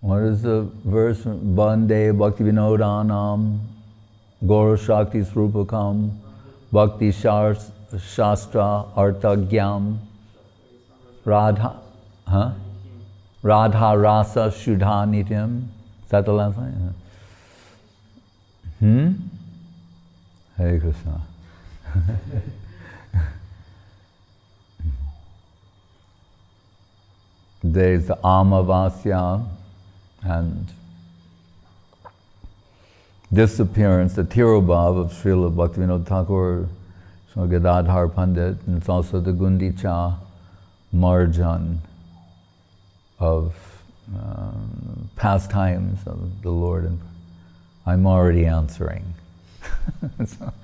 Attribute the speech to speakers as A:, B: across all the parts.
A: What is the verse? Bande Bhakti Vinodanam Gora Shakti Srupakam Bhakti Shastra Artagyam Radha Rasa Shuddha Nityam. Is that the last line? Hare Krishna. There's the Amavasya and disappearance, the Tirobhav of Srila Bhaktivinoda Thakur, Srila Gadadhar Pandit, and it's also the Gundicha Marjan of pastimes of the Lord. And I'm already answering. So,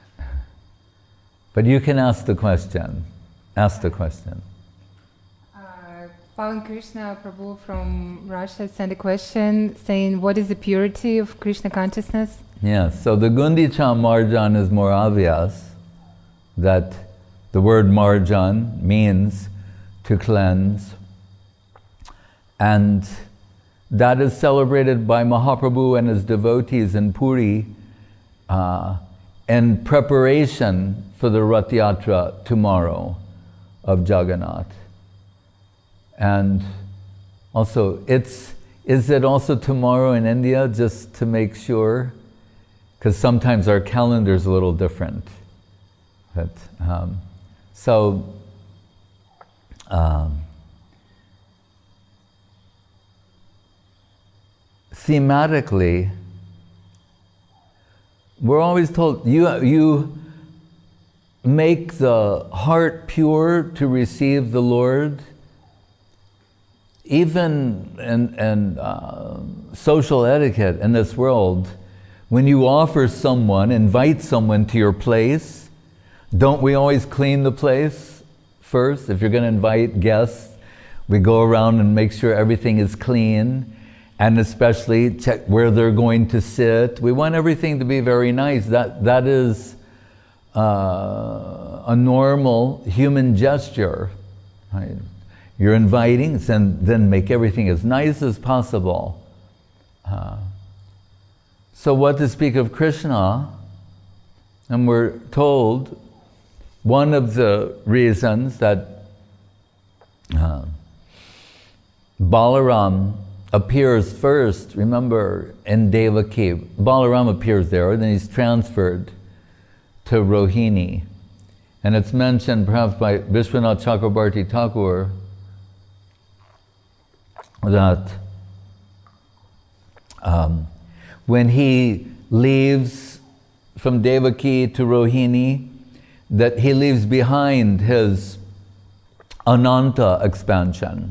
A: but you can ask the question. Ask the question.
B: Pawan Krishna Prabhu from Russia sent a question saying, what is the purity of Krishna consciousness?
A: Yes, so the Gundicha Marjan is more obvious, that the word Marjan means to cleanse, and that is celebrated by Mahaprabhu and his devotees in Puri in preparation for the Rath Yatra tomorrow of Jagannath. And also, is it also tomorrow in India, just to make sure? Because sometimes our calendar is a little different. But, thematically, we're always told, you make the heart pure to receive the Lord. Even in social etiquette in this world, when you offer someone, invite someone to your place, don't we always clean the place first? If you're going to invite guests, we go around and make sure everything is clean, and especially check where they're going to sit. We want everything to be very nice. That is a normal human gesture, right? You're inviting, then make everything as nice as possible. So what to speak of Krishna? And we're told one of the reasons that Balaram appears first, remember, in Devaki. Balaram appears there, and then he's transferred to Rohini. And it's mentioned perhaps by Vishwanath Chakrabarti Thakur that when he leaves from Devaki to Rohini, that he leaves behind his Ananta expansion.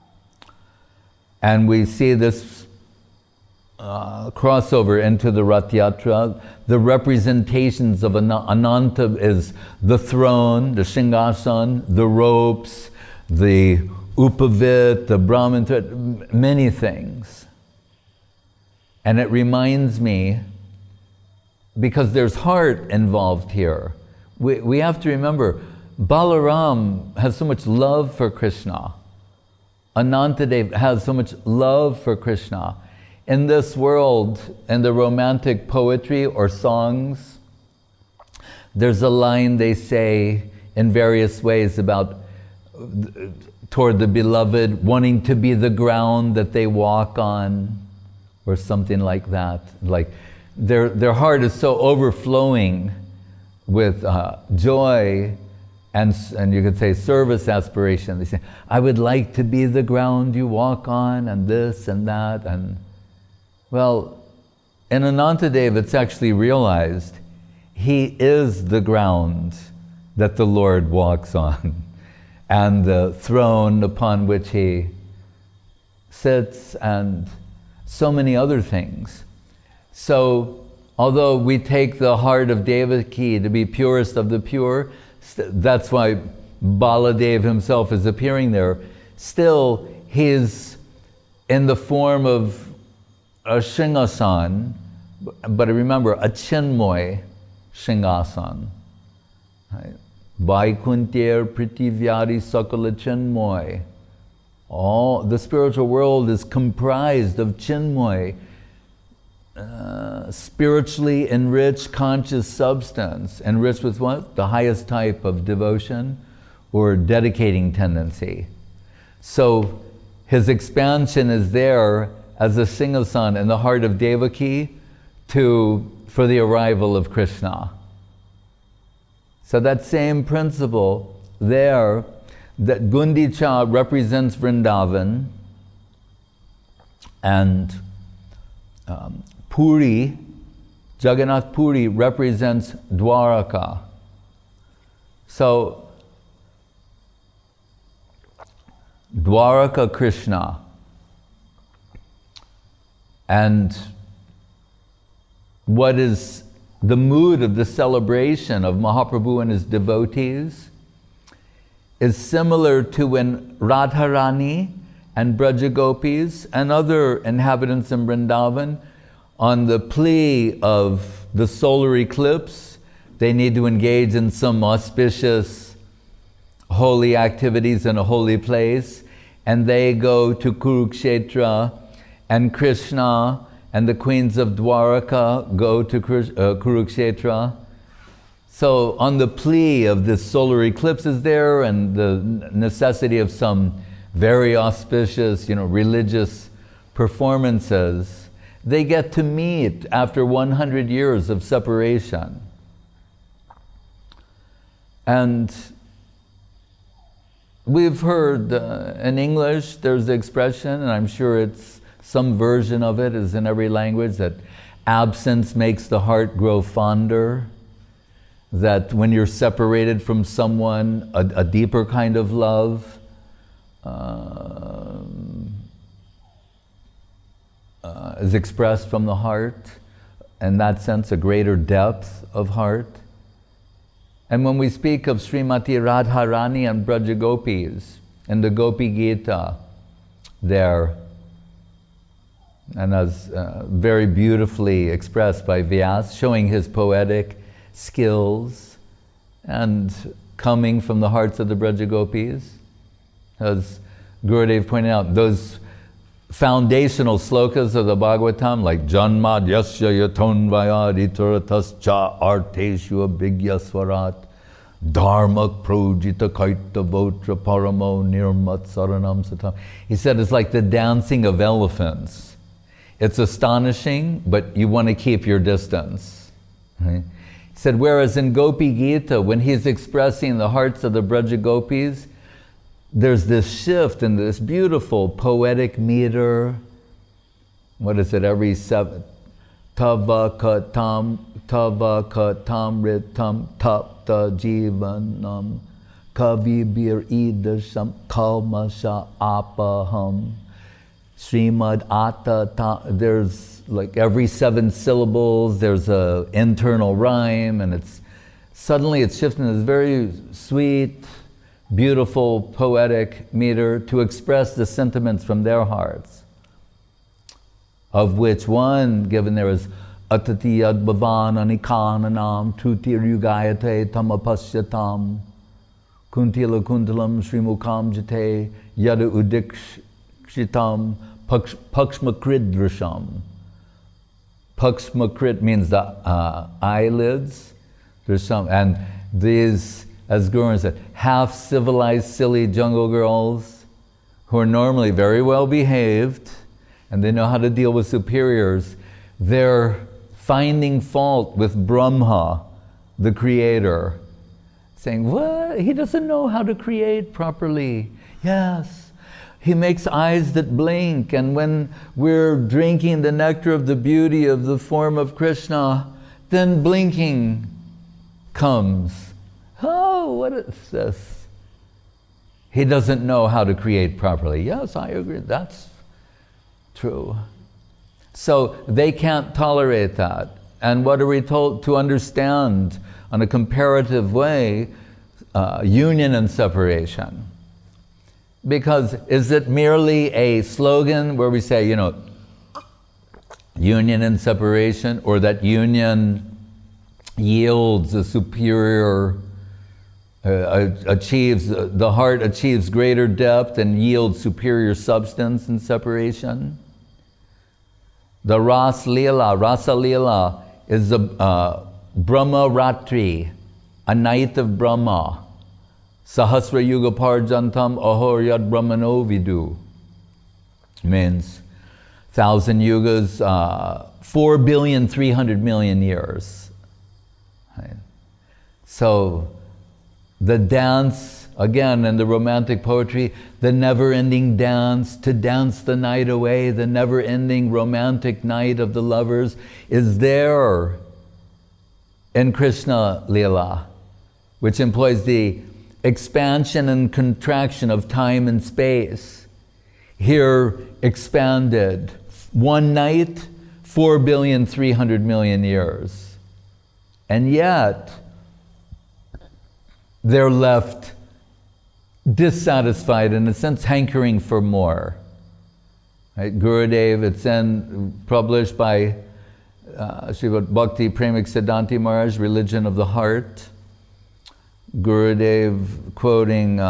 A: And we see this crossover into the Rath Yatra. The representations of Ananta is the throne, the Shingasan, the ropes, the Upavit, the Brahman thread, many things. And it reminds me, because there's heart involved here, we have to remember, Balaram has so much love for Krishna. Anantadev has so much love for Krishna. In this world, in the romantic poetry or songs, there's a line they say in various ways about toward the beloved, wanting to be the ground that they walk on, or something like that. Like their heart is so overflowing with joy and you could say service aspiration. They say, I would like to be the ground you walk on, and this and that. And well, in Anantadev, it's actually realized he is the ground that the Lord walks on, and the throne upon which he sits, and so many other things. So, although we take the heart of Devaki to be purest of the pure, that's why Baladev himself is appearing there, still he's in the form of a Shingasan, but remember, a Chinmoy Shingasan. Right? Vaikuntir Pritivyari Sakala Chinmoy. All the spiritual world is comprised of Chinmoy, spiritually enriched conscious substance. Enriched with what? The highest type of devotion or dedicating tendency. So his expansion is there as a Singhasan in the heart of Devaki for the arrival of Krishna. So that same principle there, that Gundicha represents Vrindavan, and Puri, Jagannath Puri represents Dwaraka. So Dwaraka Krishna, and what is the mood of the celebration of Mahaprabhu and his devotees is similar to when Radharani and Brajagopis and other inhabitants in Vrindavan, on the plea of the solar eclipse, they need to engage in some auspicious holy activities in a holy place, and they go to Kurukshetra, and Krishna and the queens of Dwaraka go to Kurukshetra. So on the plea of this solar eclipse is there, and the necessity of some very auspicious, religious performances, they get to meet after 100 years of separation. And we've heard in English, there's the expression, and I'm sure it's some version of it is in every language, that absence makes the heart grow fonder. That when you're separated from someone, a deeper kind of love is expressed from the heart. In that sense, a greater depth of heart. And when we speak of Srimati Radharani and Brajagopis in the Gopi Gita, there, and as very beautifully expressed by Vyas, showing his poetic skills and coming from the hearts of the Brajagopis. As Gurudev pointed out, those foundational slokas of the Bhagavatam, like Janmad Yasya Yatonvaya Rituratascha Arteshu Abhigyaswarat Dharma Projita Kaita Votra Paramo Nirmat Saranam Satam. He said it's like the dancing of elephants. It's astonishing, but you want to keep your distance. Right? He said, whereas in Gopi Gita, when he's expressing the hearts of the Brajagopis, there's this shift in this beautiful poetic meter. What is it? Every seven. Tava katam ritam tapta jivanam kavi bir idasham kalmasha apaham. Srimad Atta, there's like every 7 syllables, there's a internal rhyme, and it's shifting this very sweet, beautiful, poetic meter to express the sentiments from their hearts. Of which one given there is Atati Yadbhavan Anikananam Trutir Yugayate Tamapasyatam Kuntila Kuntalam Srimukam Jate Yada Udikshitam Pakshmakridrasham. Pakshmakrit means the eyelids. There's some, and these, as Guru said, half-civilized, silly jungle girls who are normally very well behaved and they know how to deal with superiors, they're finding fault with Brahma, the creator, saying, what? He doesn't know how to create properly. Yes. He makes eyes that blink, and when we're drinking the nectar of the beauty of the form of Krishna, then blinking comes. Oh, what is this? He doesn't know how to create properly. Yes, I agree, that's true. So they can't tolerate that. And what are we told to understand on a comparative way? Union and separation. Because is it merely a slogan where we say, union and separation, or that union yields a superior the heart achieves greater depth and yields superior substance in separation. The Rasa Leela is the Brahma Ratri, a night of Brahma. Sahasra Yuga Parjantam Ahor Yad Brahmano Vidu. Means 1,000 yugas, 4,300,000,000 years. Right. So the dance, again, in the romantic poetry, the never-ending dance, to dance the night away, the never-ending romantic night of the lovers, is there in Krishna Leela, which employs the expansion and contraction of time and space. Here, expanded. One night, 4,300,000,000 years. And yet, they're left dissatisfied, in a sense, hankering for more. Right? Gurudev, it's published by Srimad Bhakti Premik Siddhanti Maharaj, Religion of the Heart. Gurudev quoting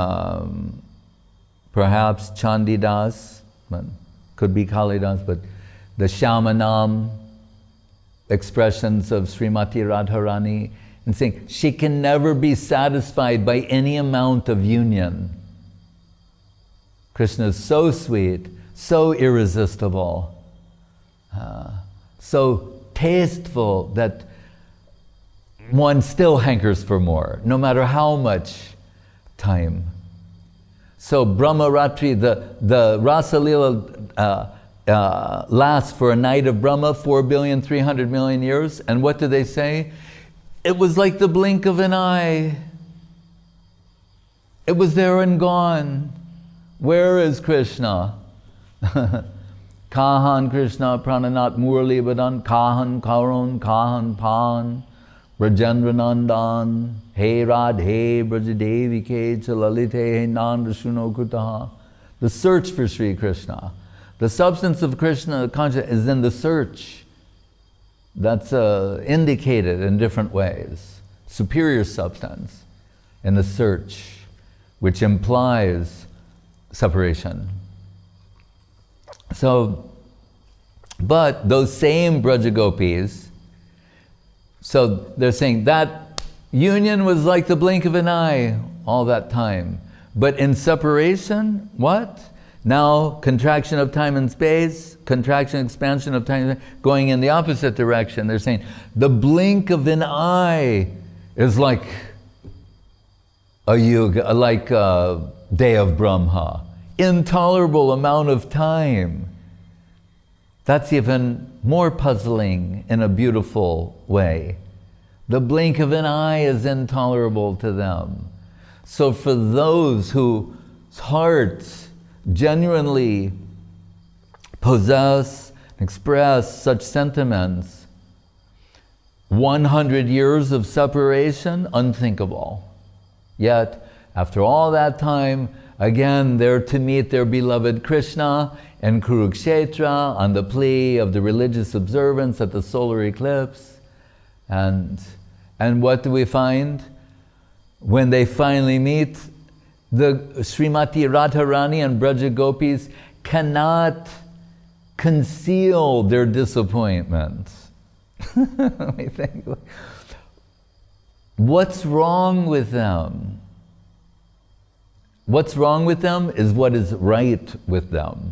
A: perhaps Chandidas, but could be Kalidas, but the Shyamanam expressions of Srimati Radharani, and saying she can never be satisfied by any amount of union. Krishna is so sweet, so irresistible, so tasteful that one still hankers for more, no matter how much time. So Brahma Ratri, the Rasa Leela lasts for a night of Brahma, 4,300,000,000 years. And what do they say? It was like the blink of an eye. It was there and gone. Where is Krishna? Kahan Krishna Prananat Murli Badan, Kahan Karon, Kahan Pan, Brajendra Nandan, Hey Radhe, Brajadevi Ke, Chalalite, Hey Nanda Shuno Kutaha. The search for Sri Krishna. The substance of Krishna consciousness is in the search. That's indicated in different ways. Superior substance in the search, which implies separation. So, but those same Brajagopis, so they're saying that union was like the blink of an eye all that time. But in separation, what? Now, contraction of time and space, contraction, expansion of time, going in the opposite direction. They're saying the blink of an eye is like a yuga, like a day of Brahma. Intolerable amount of time. That's even more puzzling in a beautiful way. The blink of an eye is intolerable to them. So for those whose hearts genuinely possess, express such sentiments, 100 years of separation, unthinkable. Yet, after all that time, again, they're to meet their beloved Krishna in Kurukshetra on the plea of the religious observance at the solar eclipse. And what do we find? When they finally meet, the Srimati Radharani and Braja Gopis cannot conceal their disappointment. We think, what's wrong with them? What's wrong with them is what is right with them.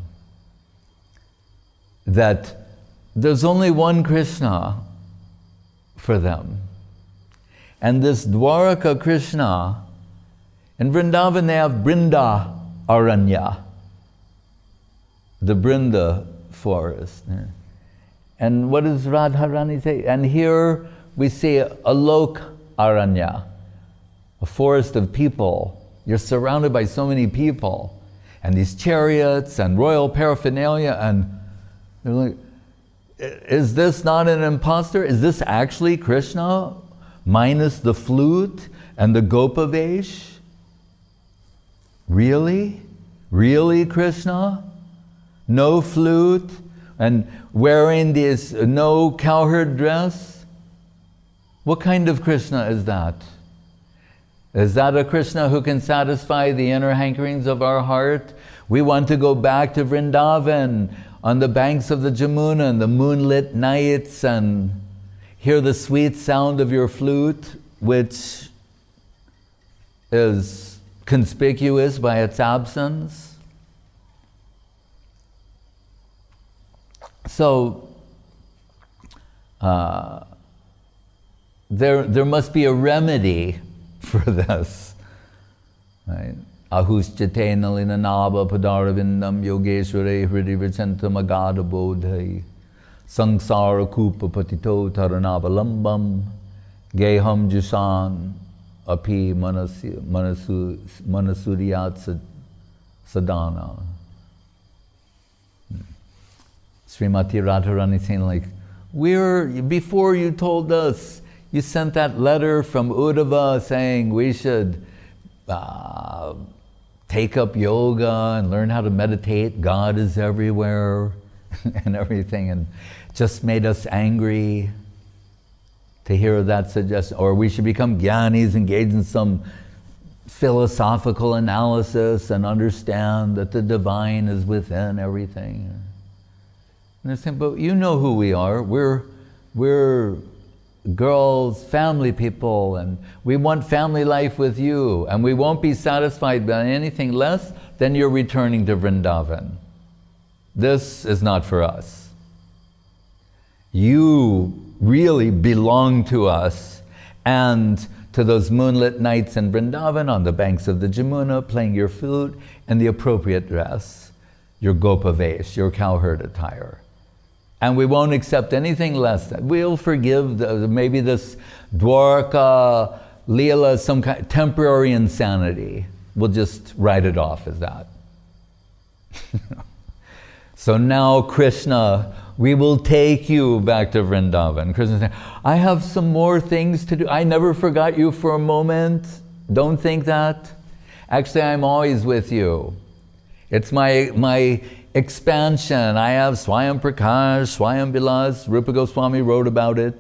A: That there's only one Krishna for them. And this Dwaraka Krishna, in Vrindavan they have Brinda Aranya, the Brinda forest. And what does Radharani say? And here we see Alok Aranya, a forest of people. You're surrounded by so many people, and these chariots and royal paraphernalia, and they're like, is this not an imposter? Is this actually Krishna minus the flute and the Gopavesh? Really? Really Krishna? No flute and wearing this no cowherd dress? What kind of Krishna is that? Is that a Krishna who can satisfy the inner hankerings of our heart? We want to go back to Vrindavan on the banks of the Jamuna in the moonlit nights and hear the sweet sound of your flute, which is conspicuous by its absence. So, there must be a remedy for this. Right? Ahuschatena linanaba padaravindam yogeshware hridi vichantam agada bodhai sangsara kupa patito taranavalam geham jusan api manasuriyat sadhana. Srimati Radharani saying like, before you told us, you sent that letter from Uddhava saying we should take up yoga and learn how to meditate. God is everywhere and everything, and just made us angry to hear that suggestion. Or we should become jnanis, engage in some philosophical analysis and understand that the divine is within everything. And they're saying, but you know who we are. We're girls, family people, and we want family life with you, and we won't be satisfied by anything less than you're returning to Vrindavan. This is not for us. You really belong to us and to those moonlit nights in Vrindavan on the banks of the Jamuna, playing your flute in the appropriate dress, your gopa vesh, your cowherd attire. And we won't accept anything less than. We'll forgive maybe this Dwarka Leela, some kind of temporary insanity. We'll just write it off as that. So now, Krishna, we will take you back to Vrindavan. Krishna said, I have some more things to do. I never forgot you for a moment. Don't think that. Actually, I'm always with you. It's my expansion. I have Swayam Prakash, Swayam Vilas. Rupa Goswami wrote about it.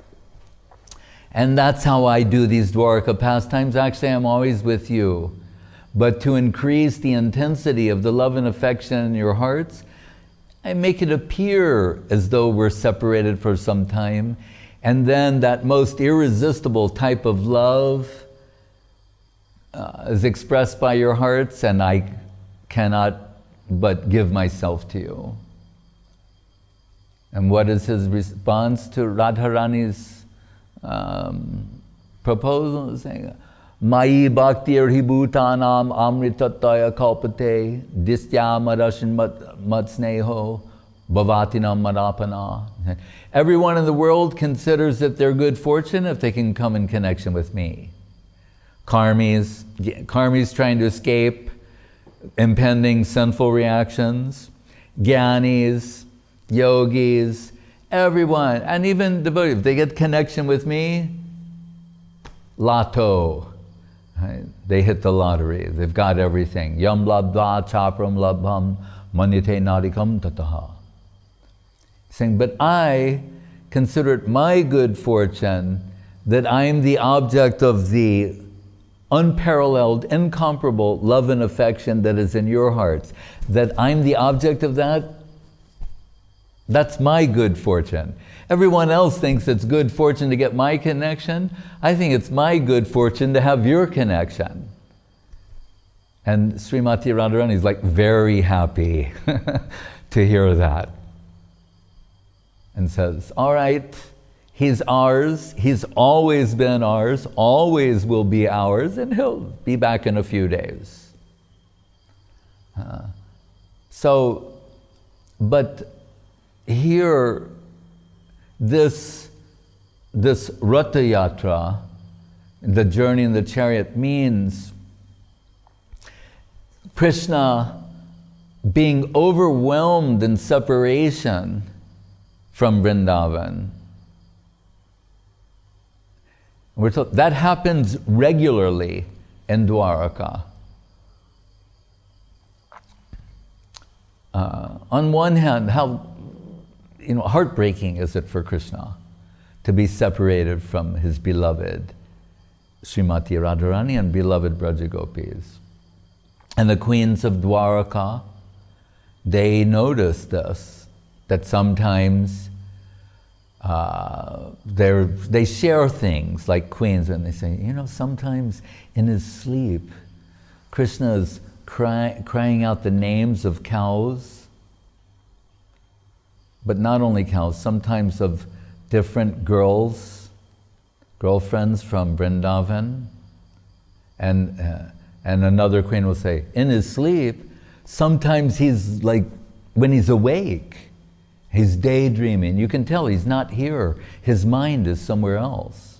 A: And that's how I do these Dwarka pastimes. Actually, I'm always with you. But to increase the intensity of the love and affection in your hearts, I make it appear as though we're separated for some time. And then that most irresistible type of love is expressed by your hearts, and I cannot but give myself to you. And what is his response to Radharani's proposal? Saying, Mai bhaktir hi bhutanam amritataya kalpate distya marashin mat sneho bhavatinam marapana. Everyone in the world considers it their good fortune if they can come in connection with me. Karmis trying to escape impending sinful reactions, jnanis, yogis, everyone, and even devotees, if they get connection with me, Lato, right? They hit the lottery, they've got everything. Yam labdha chapram labham manyate nadikam tataha. Saying, but I consider it my good fortune that I am the object of the unparalleled, incomparable love and affection that is in your hearts. That I'm the object of that, that's my good fortune. Everyone else thinks it's good fortune to get my connection. I think it's my good fortune to have your connection. And Srimati Radharani is like very happy to hear that. And says, all right, he's ours, he's always been ours, always will be ours, and he'll be back in a few days. But here, this Ratha Yatra, the journey in the chariot, means Krishna being overwhelmed in separation from Vrindavan. We're told that happens regularly in Dwaraka. On one hand, how heartbreaking is it for Krishna to be separated from his beloved Srimati Radharani and beloved Braja Gopis. And the queens of Dwaraka, they noticed this, that sometimes they share things like queens, and they say, you know, sometimes in his sleep, Krishna is crying out the names of cows, but not only cows, sometimes of different girlfriends from Vrindavan. And another queen will say, in his sleep, sometimes he's like, when he's awake, he's daydreaming. You can tell he's not here. His mind is somewhere else.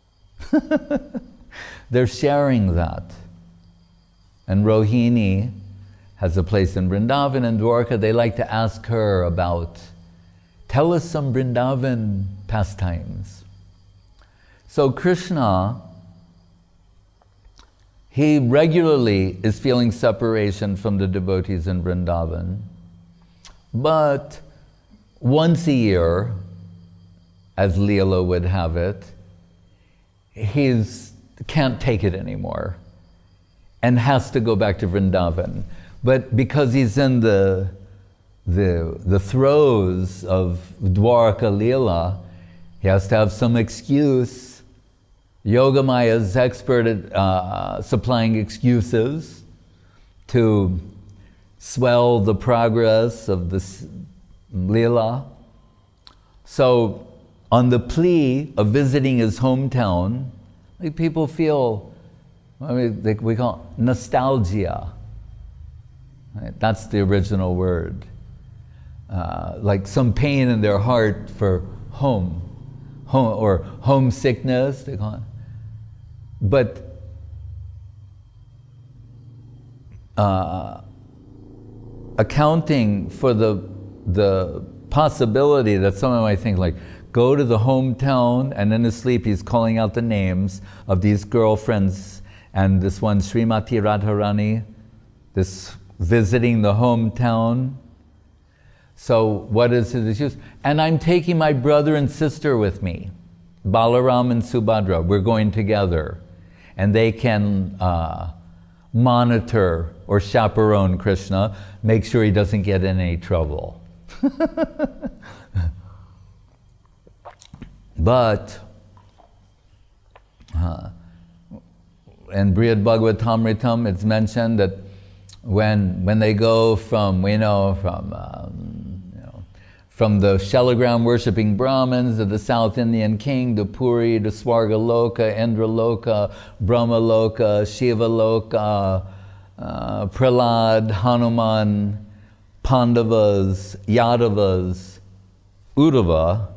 A: They're sharing that. And Rohini has a place in Vrindavan and Dwarka. They like to ask her about, tell us some Vrindavan pastimes. So Krishna, he regularly is feeling separation from the devotees in Vrindavan, but once a year, as Leela would have it, he can't take it anymore and has to go back to Vrindavan. But because he's in the throes of Dwaraka Leela, he has to have some excuse. Yogamaya is expert at supplying excuses to swell the progress of this Leela. So on the plea of visiting his hometown, like people feel, I mean, we call it nostalgia. Right? That's the original word. Like some pain in their heart for home or homesickness, they call it. But accounting for the possibility that someone might think like, go to the hometown, and in his sleep he's calling out the names of these girlfriends, and this one, Srimati Radharani, this visiting the hometown. So what is his excuse? And I'm taking my brother and sister with me, Balaram and Subhadra. We're going together. And they can monitor or chaperone Krishna, make sure he doesn't get in any trouble. But in Brihad Bhagavatamritam, it's mentioned that when they go from the Shalagram worshipping Brahmins to the South Indian king, to Puri, to Swargaloka, Indraloka, Brahmaloka, Shivaloka, Prahlad, Hanuman, Pandavas, Yadavas, Uddhava,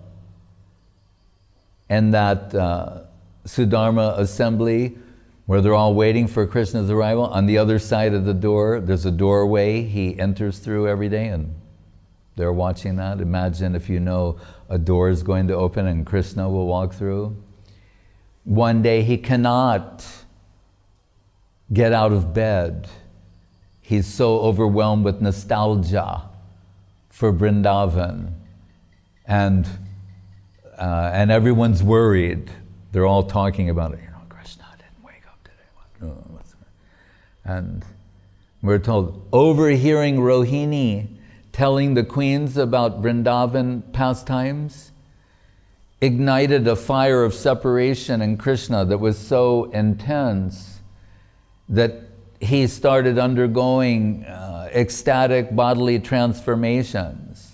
A: and that Sudharma assembly where they're all waiting for Krishna's arrival. On the other side of the door, there's a doorway he enters through every day, and they're watching that. Imagine if you know a door is going to open and Krishna will walk through. One day he cannot get out of bed. He's so overwhelmed with nostalgia for Vrindavan. And everyone's worried. They're all talking about it. You know, Krishna didn't wake up today. And we're told, overhearing Rohini telling the queens about Vrindavan pastimes ignited a fire of separation in Krishna that was so intense that he started undergoing ecstatic bodily transformations,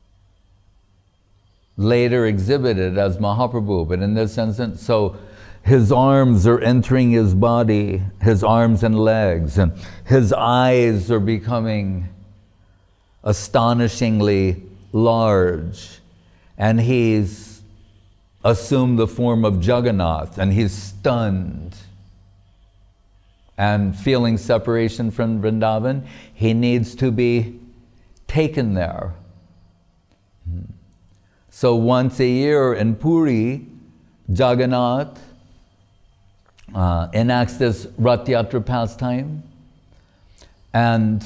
A: later exhibited as Mahaprabhu. But in this instance, so his arms are entering his body, his arms and legs, and his eyes are becoming astonishingly large, and he's assumed the form of Jagannath, and he's stunned and feeling separation from Vrindavan. He needs to be taken there. So once a year in Puri, Jagannath enacts this Rath Yatra pastime, and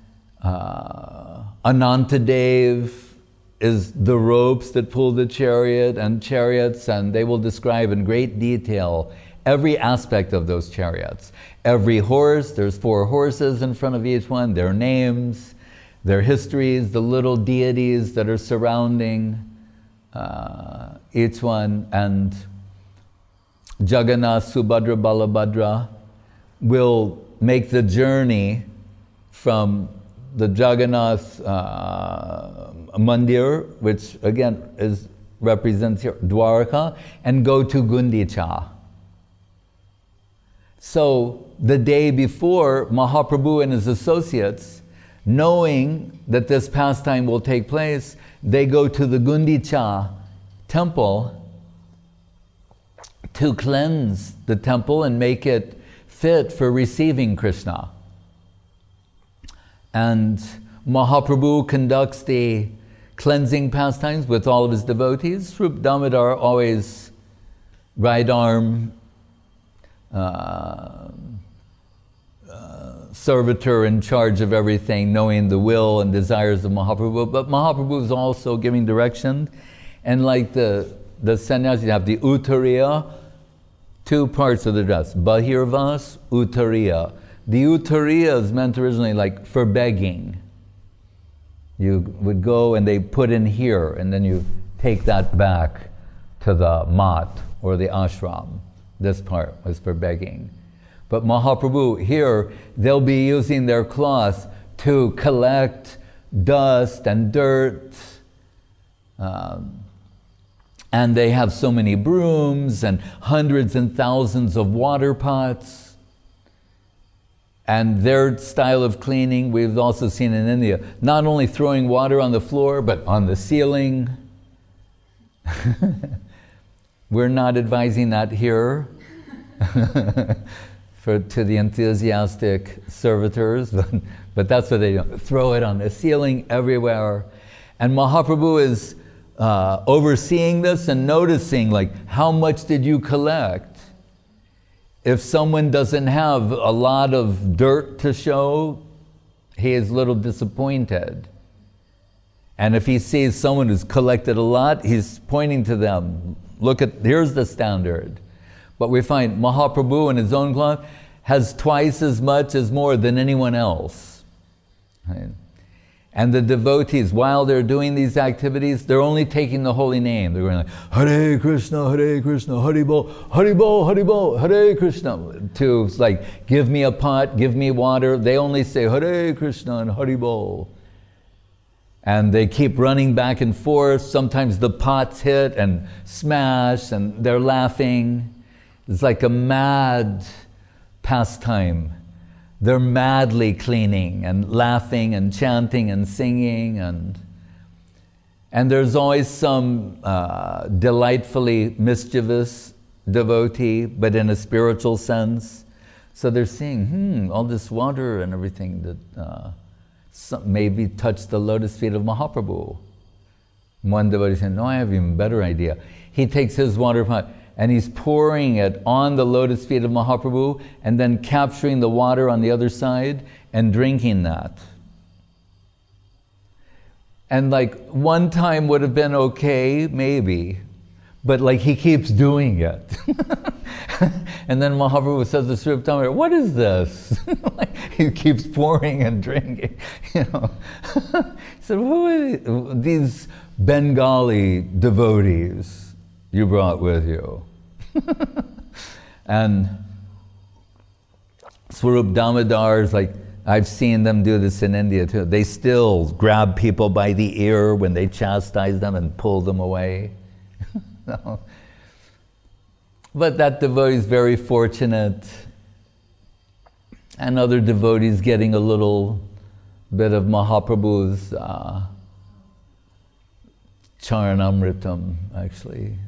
A: Anantadev is the ropes that pull the chariot and chariots, and they will describe in great detail every aspect of those chariots. Every horse, there's 4 horses in front of each one, their names, their histories, the little deities that are surrounding each one, and Jagannath, Subhadra, Balabhadra will make the journey from the Jagannath Mandir, which again represents here, Dwarka, and go to Gundicha. So the day before, Mahaprabhu and his associates, knowing that this pastime will take place, they go to the Gundicha temple to cleanse the temple and make it fit for receiving Krishna. And Mahaprabhu conducts the cleansing pastimes with all of his devotees. Swarup Damodar always right arm servitor in charge of everything, knowing the will and desires of Mahaprabhu. But Mahaprabhu is also giving direction. And like the sannyasis, you have the Uttariya, 2 parts of the dress, Bahirvas, Uttariya. The Uttariya is meant originally like for begging. You would go and they put in here, and then you take that back to the mat or the ashram. This part was for begging. But Mahaprabhu, here, they'll be using their cloth to collect dust and dirt. And they have so many brooms and hundreds and thousands of water pots. And their style of cleaning, we've also seen in India, not only throwing water on the floor, but on the ceiling. We're not advising that here to the enthusiastic servitors, but that's what they do. Throw it on the ceiling everywhere. And Mahaprabhu is overseeing this and noticing, like, how much did you collect? If someone doesn't have a lot of dirt to show, he is a little disappointed. And if he sees someone who's collected a lot, he's pointing to them. Look here's the standard. But we find Mahaprabhu in his own cloth has twice as much as more than anyone else. Right? And the devotees, while they're doing these activities, they're only taking the holy name. They're going like, Hare Krishna, Haribol, Haribol, Haribol, Hare Krishna. To like, give me a pot, give me water. They only say Hare Krishna and Haribol. And they keep running back and forth. Sometimes the pots hit and smash, and they're laughing. It's like a mad pastime. They're madly cleaning and laughing and chanting and singing, and there's always some delightfully mischievous devotee, but in a spiritual sense. So they're seeing, all this water and everything that maybe touched the lotus feet of Mahaprabhu. One devotee said, no, I have an even better idea. He takes his water pot and he's pouring it on the lotus feet of Mahaprabhu and then capturing the water on the other side and drinking that. And like one time would have been okay, maybe, but like he keeps doing it. And then Mahaprabhu says to Swarup Damodar, what is this? Like, he keeps pouring and drinking, He said, who are these Bengali devotees you brought with you? And Swarup Damodar is like, I've seen them do this in India too. They still grab people by the ear when they chastise them and pull them away. No. But that devotee is very fortunate, and other devotees getting a little bit of Mahaprabhu's Charanamritam, actually.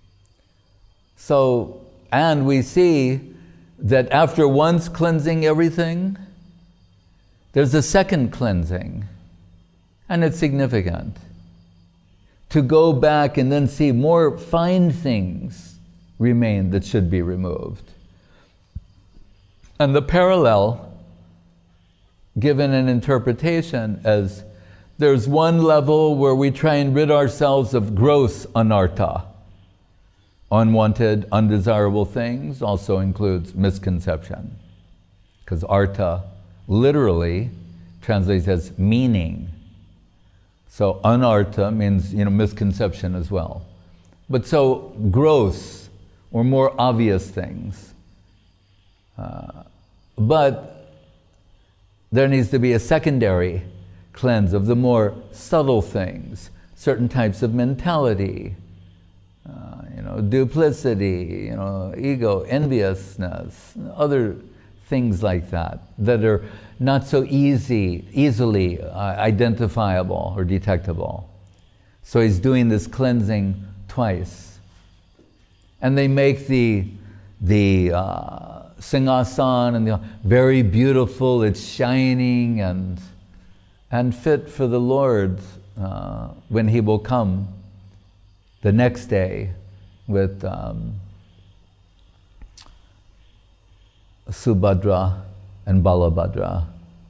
A: So, and we see that after once cleansing everything, there's a second cleansing, and it's significant. To go back and then see more fine things remain that should be removed. And the parallel, given an interpretation as there's one level where we try and rid ourselves of gross anartha. unwanted, undesirable things also includes misconception. Because artha literally translates as meaning. So anartha means, misconception as well. But so gross or more obvious things. But there needs to be a secondary cleanse of the more subtle things, certain types of mentality, duplicity, ego, enviousness, other things like that are not so easily identifiable or detectable. So he's doing this cleansing twice. And they make the singhasan and very beautiful, it's shining and fit for the Lord when he will come the next day with Subhadra and Balabhadra.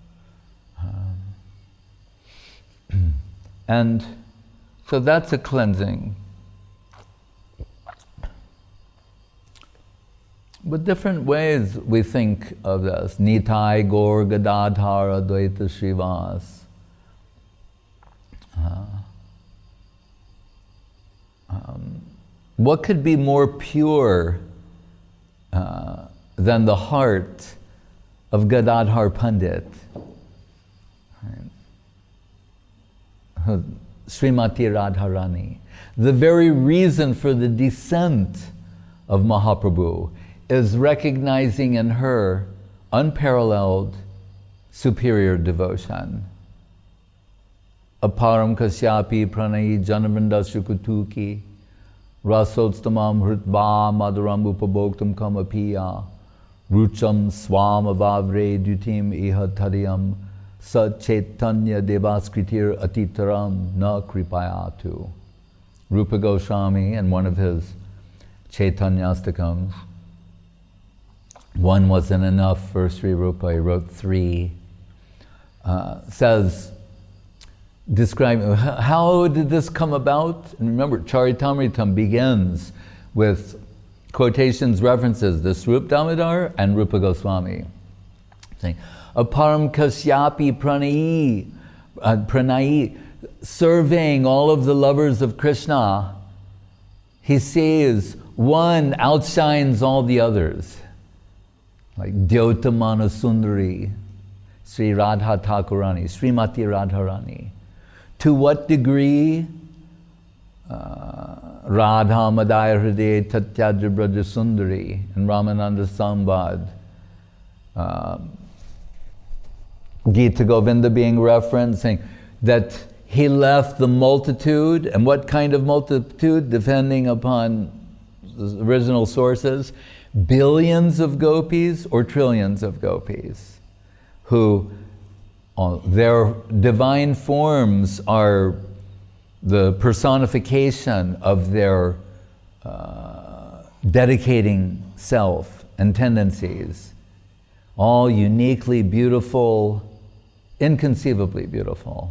A: And so that's a cleansing. But different ways we think of this. Nitai, Gaur, Gadadhara, Advaita, Srivas. What could be more pure than the heart of Gadadhar Pandit? Srimati Radharani. The very reason for the descent of Mahaprabhu is recognizing in her unparalleled superior devotion. Aparam kasyapi pranayi janavrinda shukutuki rasotstamam hritva madhuram upabhoktam kamapiya rucham swamavavre dutim iha tadiyam sat chaitanya devaskritir atitaram na kripayatu. Rupa Goswami, in one of his Chaitanyastakams, one wasn't enough for Sri Rupa, he wrote 3, says, describing how did this come about? And remember, Charitamritam begins with quotations, references, the Swarup Damodar and Rupa Goswami, saying, Aparam kasyapi pranayi, surveying all of the lovers of Krishna, he sees one outshines all the others. Like Dyotamana Sundari, Sri Radha Thakurani, Srimati Radharani. To what degree Radha Madaya Hriday Tatyaja Braja Sundari and Ramananda Sambad, Gita Govinda being referencing that he left the multitude, and what kind of multitude, depending upon the original sources, billions of gopis or trillions of gopis, who their divine forms are the personification of their dedicating self and tendencies, all uniquely beautiful, inconceivably beautiful.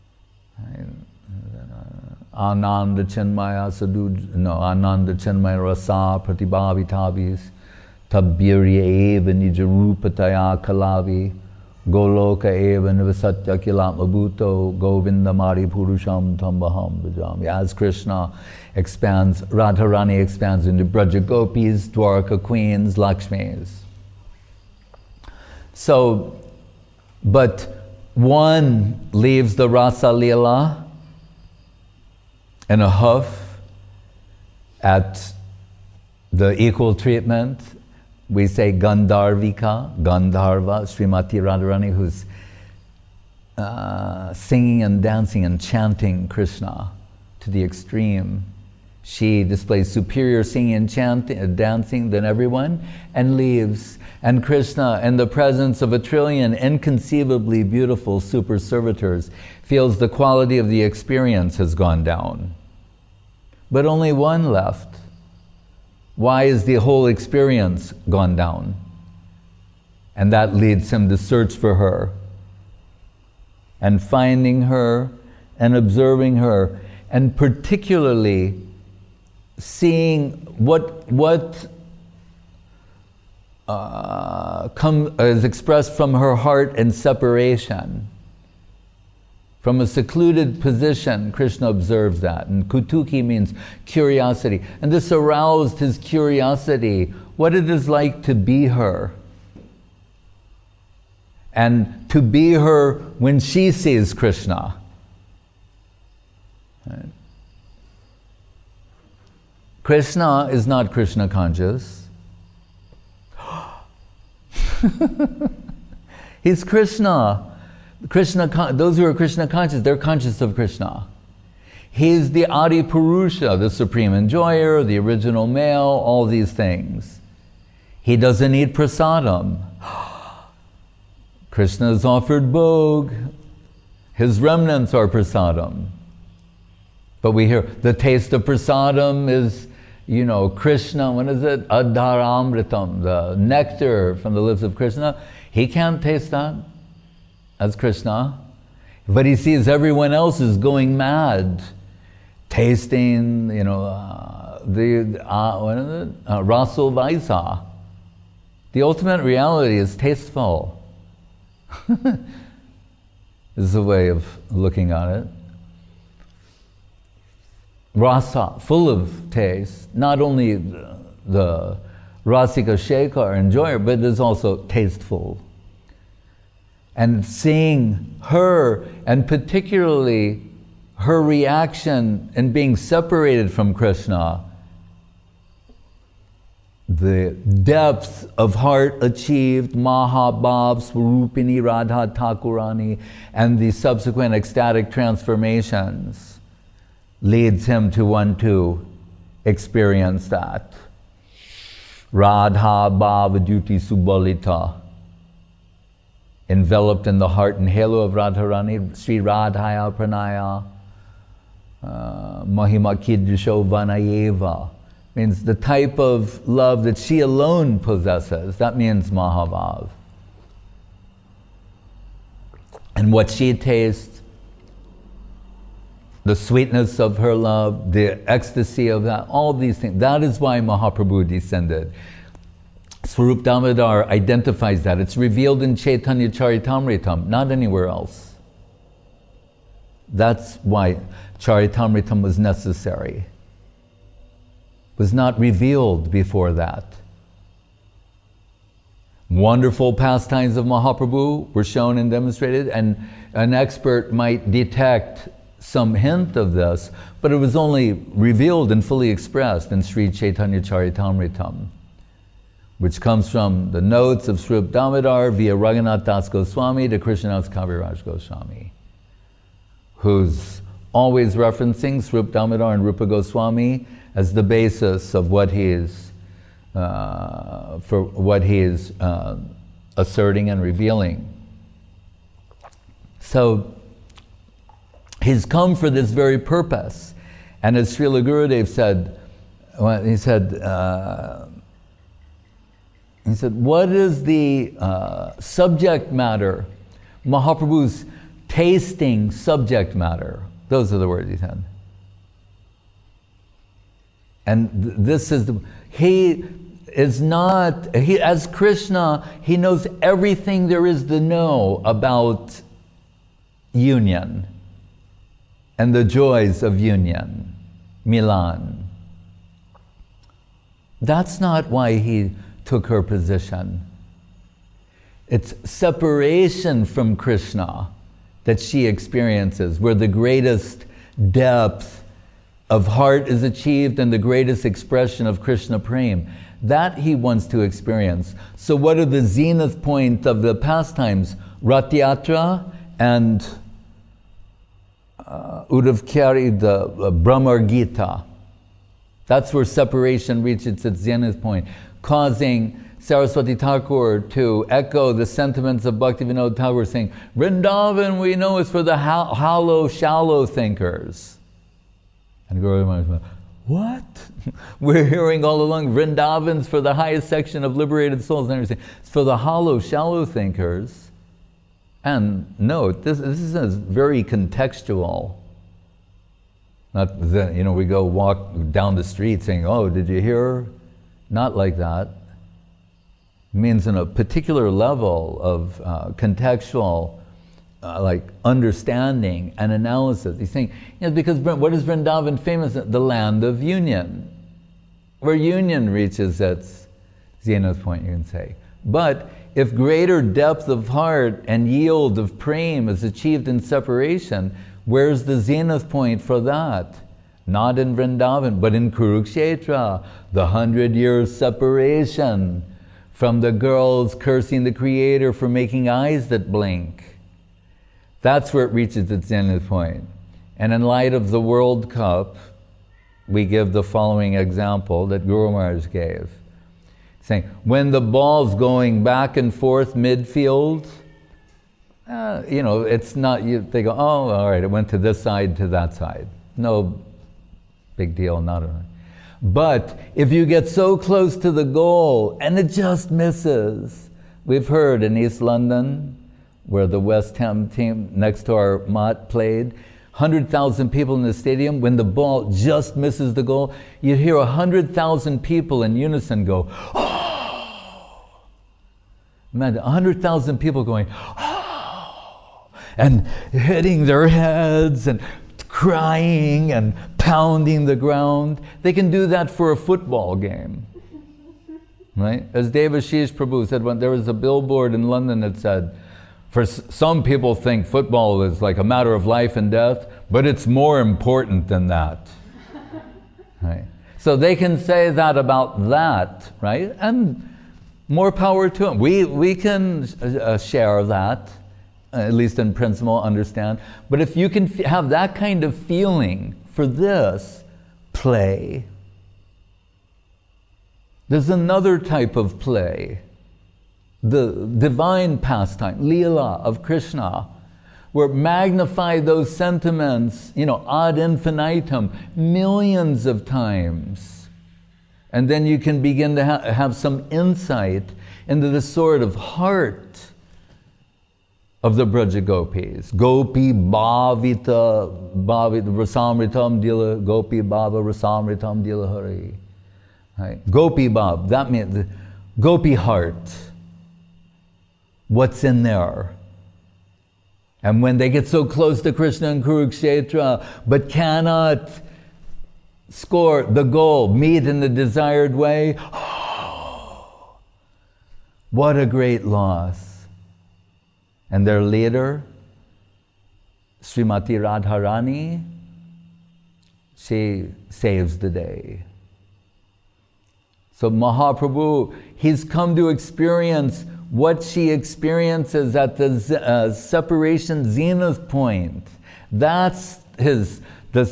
A: Ananda Chinmaya Ananda Chinmaya Rasa Pratibhavitabhis Tabbirya Eva Nijarupataya Kalavi Goloka Eva Nivasatya Kilatma Bhuto Govinda Mari Purusham Tambaham Bhajami. As Krishna expands, Radharani expands into Braja Gopis, Dwarka Queens, Lakshmis. So, but one leaves the Rasa Leela in a huff at the equal treatment. We say Gandharvika, Gandharva, Srimati Radharani, who's singing and dancing and chanting Krishna to the extreme. She displays superior singing and chanting, dancing than everyone, and leaves. And Krishna, in the presence of 1 trillion inconceivably beautiful super servitors, feels the quality of the experience has gone down. But only one left. Why is the whole experience gone down? And that leads him to search for her, and finding her, and observing her, and particularly seeing what is expressed from her heart in separation. From a secluded position, Krishna observes that. And kutuki means curiosity. And this aroused his curiosity, what it is like to be her. And to be her when she sees Krishna. Right. Krishna is not Krishna conscious. He's Krishna. Those who are Krishna conscious, they're conscious of Krishna. He's the Adi Purusha, the supreme enjoyer, the original male, all these things. He doesn't eat prasadam. Krishna is offered bhog. His remnants are prasadam. But we hear the taste of prasadam is, Krishna, what is it? Adharamritam, the nectar from the lips of Krishna. He can't taste that as Krishna. But he sees everyone else is going mad, tasting, what is it? Raso Vaisa. The ultimate reality is tasteful. This is a way of looking at it. Rasa, full of taste, not only the Rasika Shekhar, enjoyer, but there's also tasteful. And seeing her, and particularly her reaction in being separated from Krishna, the depth of heart achieved, Mahabhav, Swarupini, Radha Thakurani, and the subsequent ecstatic transformations leads him to want to experience that. Radha Bhavaduti Subalita, enveloped in the heart and halo of Radharani, Sri Radhaya Pranaya, Mahima Kidrisho Vanayeva, means the type of love that she alone possesses. That means Mahabhav. And what she tastes, the sweetness of her love, the ecstasy of that, all these things. That is why Mahaprabhu descended. Swarup Damodar identifies that. It's revealed in Chaitanya Charitamritam, not anywhere else. That's why Charitamritam was necessary. It was not revealed before that. Wonderful pastimes of Mahaprabhu were shown and demonstrated, and an expert might detect some hint of this, but it was only revealed and fully expressed in Sri Chaitanya Charitamritam, which comes from the notes of Swarup Damodar via Raghunath Das Goswami to Krishnadas Kaviraj Goswami, who's always referencing Swarup Damodar and Rupa Goswami as the basis of what he is asserting and revealing. So he's come for this very purpose. And as Srila Gurudev said, he said, what is the subject matter? Mahaprabhu's tasting subject matter. Those are the words he said. And this is as Krishna, he knows everything there is to know about union and the joys of union, Milan. That's not why he took her position. It's separation from Krishna that she experiences, where the greatest depth of heart is achieved and the greatest expression of Krishna Prem. That he wants to experience. So what are the zenith point of the pastimes? Ratyatra and Uddhav Kyari, the Brahmar Gita. That's where separation reaches its zenith point, causing Saraswati Thakur to echo the sentiments of Bhaktivinoda Thakur, saying, Vrindavan we know is for the hollow, shallow thinkers. And Guru Maharaj went, what? We're hearing all along, Vrindavan's for the highest section of liberated souls and everything. It's for the hollow, shallow thinkers. And note, this is very contextual. Not that, we go walk down the street saying, "Oh, did you hear?" Not like that. It means in a particular level of contextual, like understanding and analysis. He's saying, because what is Vrindavan famous? The land of union, where union reaches its zenith point, you can say. But if greater depth of heart and yield of prema is achieved in separation, where's the zenith point for that? Not in Vrindavan, but in Kurukshetra, the 100 years separation from the girls cursing the Creator for making eyes that blink. That's where it reaches its zenith point. And in light of the World Cup, we give the following example that Guru Maharaj gave. Saying, when the ball's going back and forth midfield, it's not, they go, "Oh, all right, it went to this side, to that side." No big deal, not a. But if you get so close to the goal and it just misses, we've heard in East London, where the West Ham team next to our Mott played, 100,000 people in the stadium, when the ball just misses the goal, you hear 100,000 people in unison go, "Oh!" Imagine 100,000 people going, "Oh!" and hitting their heads and crying and pounding the ground. They can do that for a football game. Right? As Devashish Prabhu said, when there was a billboard in London that said, for some people think football is like a matter of life and death, but it's more important than that. Right? So they can say that about that, right? And more power to them. We can share that, at least in principle, understand. But if you can have that kind of feeling for this, play. There's another type of play, the divine pastime, Leela of Krishna, where magnify those sentiments, ad infinitum, millions of times. And then you can begin to have some insight into the sort of heart of the Braja Gopis. Gopi Bhavita Rasamritam Dila, Gopi Bhava Rasamritam Dila Hari. Right? Gopi Bhav, that means the Gopi heart. What's in there? And when they get so close to Krishna and Kurukshetra, but cannot score the goal, meet in the desired way, what a great loss. And their leader, Srimati Radharani, she saves the day. So Mahaprabhu, he's come to experience what she experiences at the separation zenith point. That's his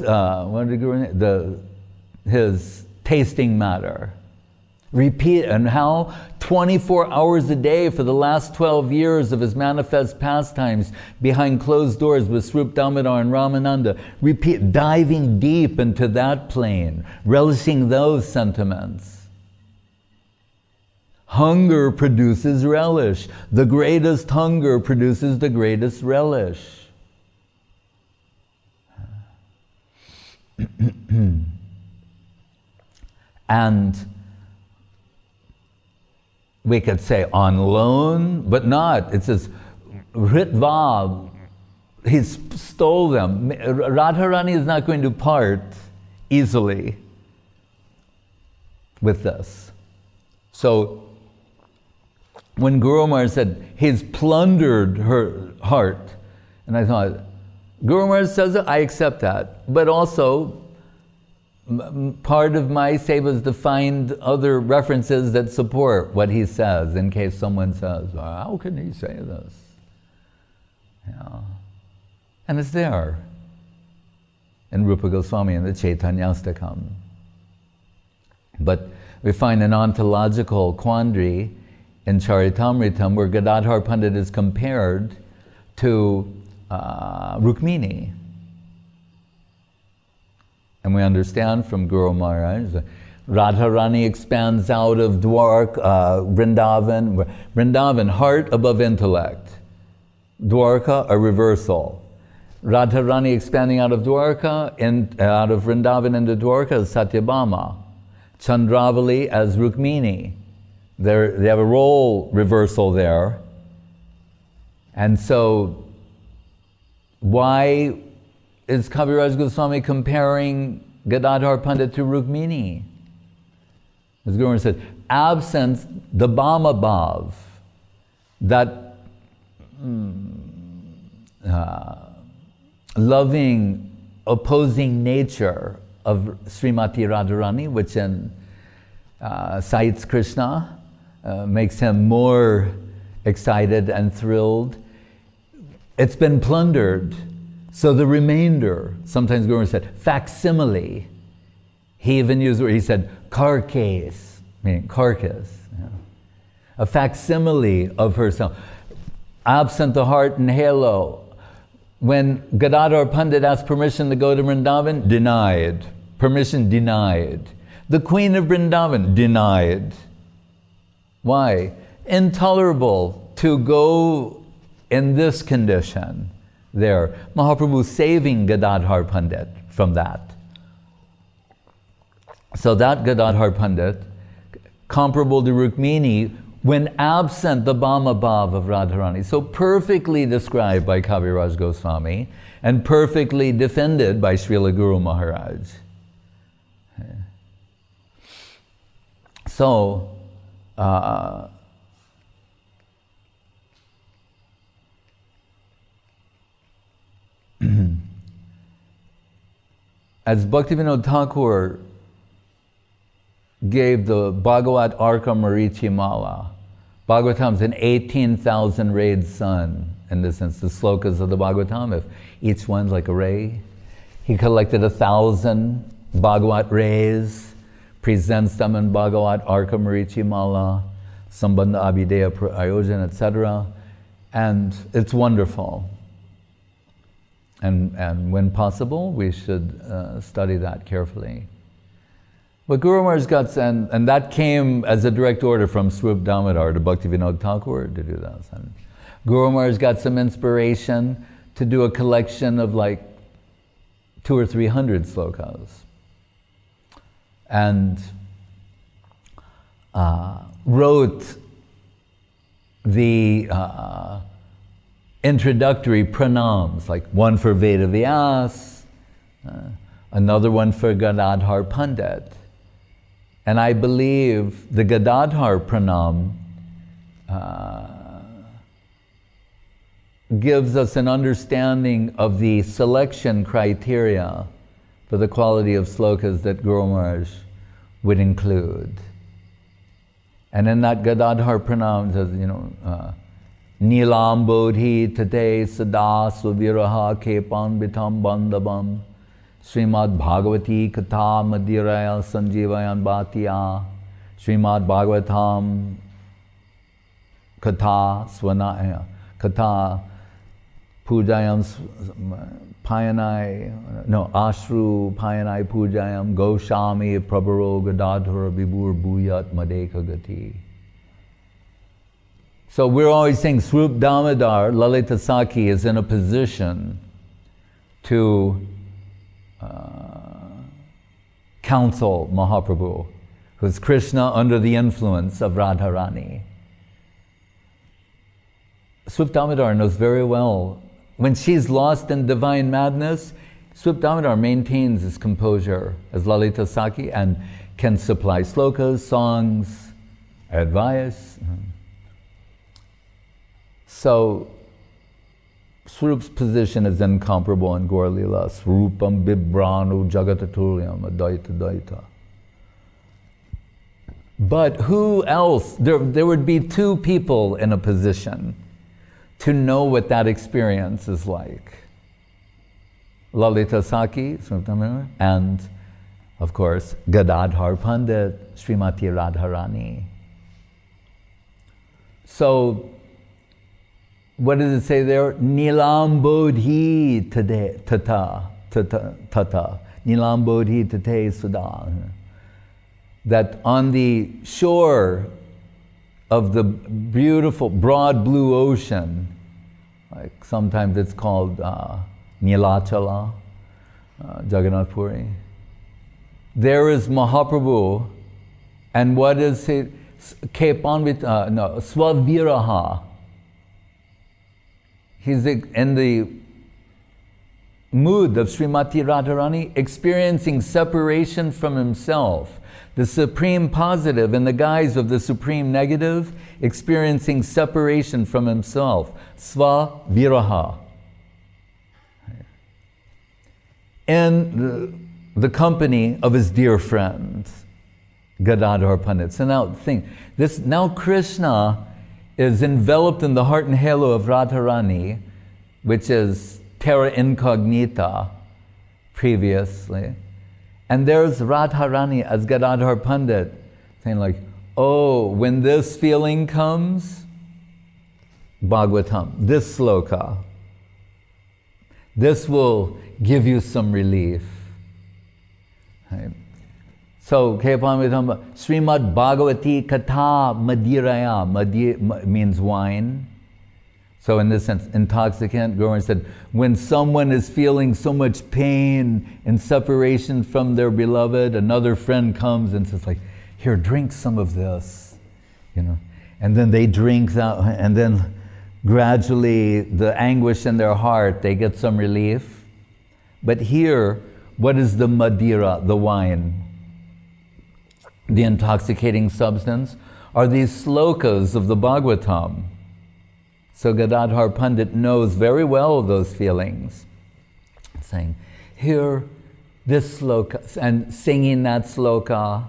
A: tasting matter. Repeat, and how 24 hours a day for the last 12 years of his manifest pastimes behind closed doors with Swarup Damodar and Ramananda, repeat, diving deep into that plane, relishing those sentiments. Hunger produces relish. The greatest hunger produces the greatest relish. And we could say on loan, but not. It says, Ritva, he stole them. Radharani is not going to part easily with this. So, when Guru Maharaj said, he's plundered her heart, and I thought, Guru Maharaj says it, I accept that. But also, part of my seva is to find other references that support what he says, in case someone says, well, how can he say this? Yeah. And it's there in Rupa Goswami and the Chaitanyastakam. But we find an ontological quandary in Charitamritam where Gadadhar Pandit is compared to Rukmini. And we understand from Guru Maharaj, Radharani expands out of Dwarka, Vrindavan, heart above intellect. Dwarka, a reversal. Radharani expanding out of Dwarka, out of Vrindavan into Dwarka as Satyabhama. Chandravali as Rukmini. They have a role reversal there. And so, why is Kaviraj Goswami comparing Gadadhar Pandit to Rukmini? As Guru said, absent the Bhama Bhav, that loving, opposing nature of Srimati Radharani, which cites Krishna, makes him more excited and thrilled. It's been plundered. So the remainder, sometimes Guru said, facsimile. He even used where he said, carcass, meaning carcass. Yeah. A facsimile of herself. Absent the heart and halo. When Gadadhar Pandit asked permission to go to Vrindavan, denied. Permission denied. The Queen of Vrindavan, denied. Why? Intolerable to go in this condition there. Mahaprabhu saving Gadadhar Pandit from that. So that Gadadhar Pandit, comparable to Rukmini, when absent the Bhama Bhav of Radharani. So perfectly described by Kaviraj Goswami and perfectly defended by Srila Guru Maharaj. So, as Bhaktivinoda Thakur gave the Bhagavat Arka Marichi Mala, Bhagavatam's an 18,000 rayed sun, in the sense, the slokas of the Bhagavatam, if each one's like a ray. He collected 1,000 Bhagavat rays, presents them in Bhagavat Arka Marichi Mala, Sambandha Abhideya Ayojan, etc. And it's wonderful. And when possible, we should study that carefully. But Guru Maharaj got, and that came as a direct order from Swarup Damodar to Bhaktivinoda Thakur to do that. And Guru Maharaj got some inspiration to do a collection of like 200 or 300 slokas. And wrote the introductory pranams, like one for Veda Vyas, another one for Gadadhar Pandit. And I believe the Gadadhar pranam gives us an understanding of the selection criteria for the quality of slokas that Guru Maharaj would include. And in that Gadadhar pranam, it says, Nilam Bodhi Tate Sada Suviraha Kepan Bitam Bandabam Srimad Bhagavati Katha Madhiraya Sanjeevayan Bhatya Srimad Bhagavatam Katha Swanaya Katha Pujayam Payanai Ashru Payanai Pujayam Goshami Prabharo Gadadhara Vibhur Bhuyat Madeka Gati. So we're always saying Swarup Damodar, Lalita Sakhi, is in a position to counsel Mahaprabhu, who's Krishna under the influence of Radharani. Swarup Damodar knows very well, when she's lost in divine madness, Swarup Damodar maintains his composure as Lalita Sakhi and can supply slokas, songs, advice. So, Swarup's position is incomparable in Gaur Leela. Swarupam bibranu jagataturyam adaita daita. But who else? There would be two people in a position to know what that experience is like. Lalita Sakhi, and of course, Gadadhar Pandit, Srimati Radharani. So, what does it say there? Nilam Bodhi tata. Nilam Bodhi tate sada. That on the shore of the beautiful broad blue ocean, like sometimes it's called Nilachala, Jagannath Puri. There is Mahaprabhu, and what is it? Swaviraha. He's in the mood of Srimati Radharani, experiencing separation from himself. The supreme positive in the guise of the supreme negative, experiencing separation from himself. Svaviraha. In the company of his dear friend, Gadadhar Pandit. So now think, now Krishna is enveloped in the heart and halo of Radharani, which is terra incognita previously. And there's Radharani as Gadadhar Pandit saying like, oh, when this feeling comes, Bhagavatam, this sloka, this will give you some relief. Right? So, Srimad Bhagavati Katha Madiraya. Means wine. So in this sense, intoxicant. Guru said, when someone is feeling so much pain and separation from their beloved, another friend comes and says like, here, drink some of this. And then they drink that, and then gradually the anguish in their heart, they get some relief. But here, what is the Madira, the wine? The intoxicating substance are these slokas of the Bhagavatam. So Gadadhar Pandit knows very well those feelings. Saying, here, this sloka, and singing that sloka.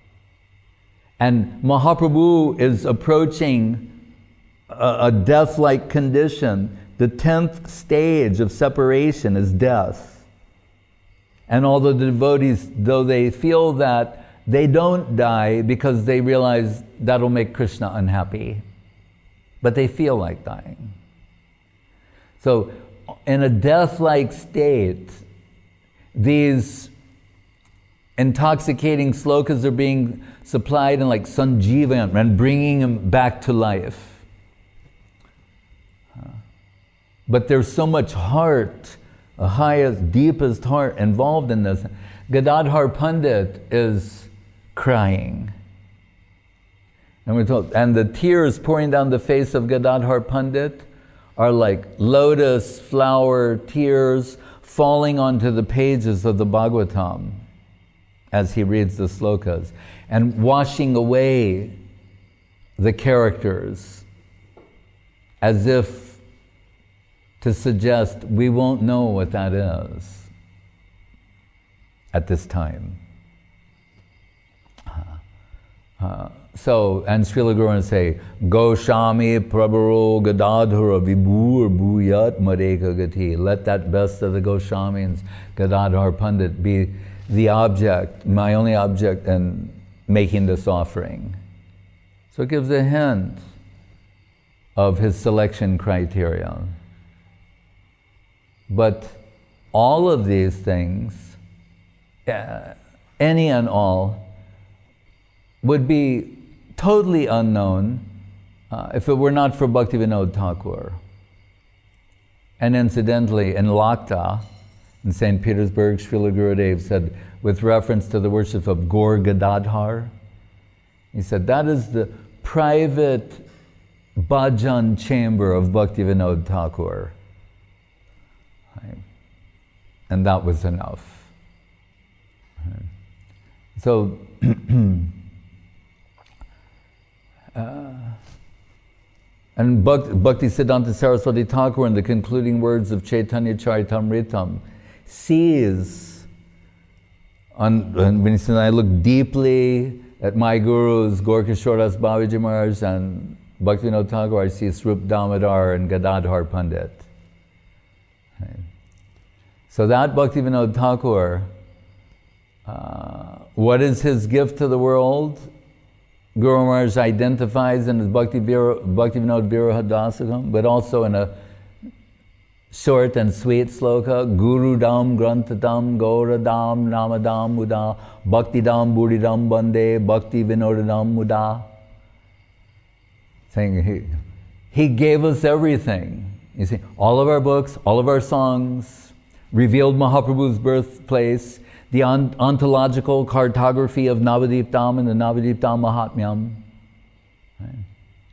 A: And Mahaprabhu is approaching a death-like condition. The 10th stage of separation is death. And all the devotees, though they feel that, they don't die because they realize that'll make Krishna unhappy. But they feel like dying. So, in a death-like state, these intoxicating slokas are being supplied in like sanjeevan and bringing him back to life. But there's so much heart, the highest, deepest heart involved in this. Gadadhar Pandit is crying. And we're told, and the tears pouring down the face of Gadadhar Pandit are like lotus flower tears falling onto the pages of the Bhagavatam as he reads the slokas and washing away the characters as if to suggest we won't know what that is at this time. And Srila Guru would say, Goswami Prabharo Gadadhara Vibhur Bhuyat Mareka Gati. Let that best of the Goswamis, Gadadhar Pandit, be the object, my only object in making this offering. So it gives a hint of his selection criteria. But all of these things, any and all, would be totally unknown if it were not for Bhaktivinoda Thakur. And incidentally, in Lakta, in St. Petersburg, Srila Gurudev said, with reference to the worship of Gaur Gadadhar, he said, that is the private bhajan chamber of Bhaktivinoda Thakur. And that was enough. So, and Bhakti Siddhanta Saraswati Thakur, in the concluding words of Chaitanya Charitamritam, sees, when he says, I look deeply at my gurus, Gaurkishore Das Babaji Maharaj and Bhaktivinoda Thakur, I see Srup Damodar and Gadadhar Pandit. So that Bhaktivinoda Thakur, what is his gift to the world? Guru Maharaj identifies in his Bhaktivinoda Viraha Dasakam, but also in a short and sweet sloka, Guru Dam Grantadam Gaura Dam Namadam Muda Bhakti Dam Buddhidam Bande Bhakti Vinodadam Muda. Saying he gave us everything. You see, all of our books, all of our songs, revealed Mahaprabhu's birthplace, the ontological cartography of Navadip Dham and the Navadip Dham Mahatmyam. Right?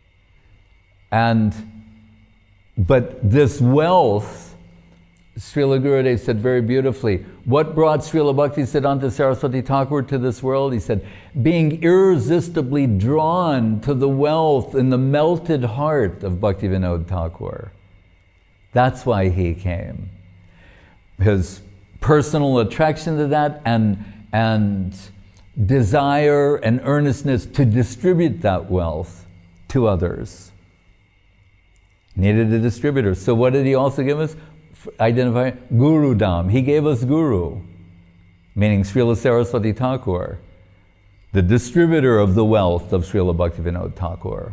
A: But this wealth, Srila Gurudev said very beautifully, what brought Srila Bhaktisiddhanta Saraswati Thakur to this world? He said, being irresistibly drawn to the wealth in the melted heart of Bhaktivinoda Thakur. That's why he came. His personal attraction to that and desire and earnestness to distribute that wealth to others. Needed a distributor. So what did he also give us? Identify Guru Dham. He gave us Guru, meaning Srila Saraswati Thakur, the distributor of the wealth of Srila Bhaktivinoda Thakur.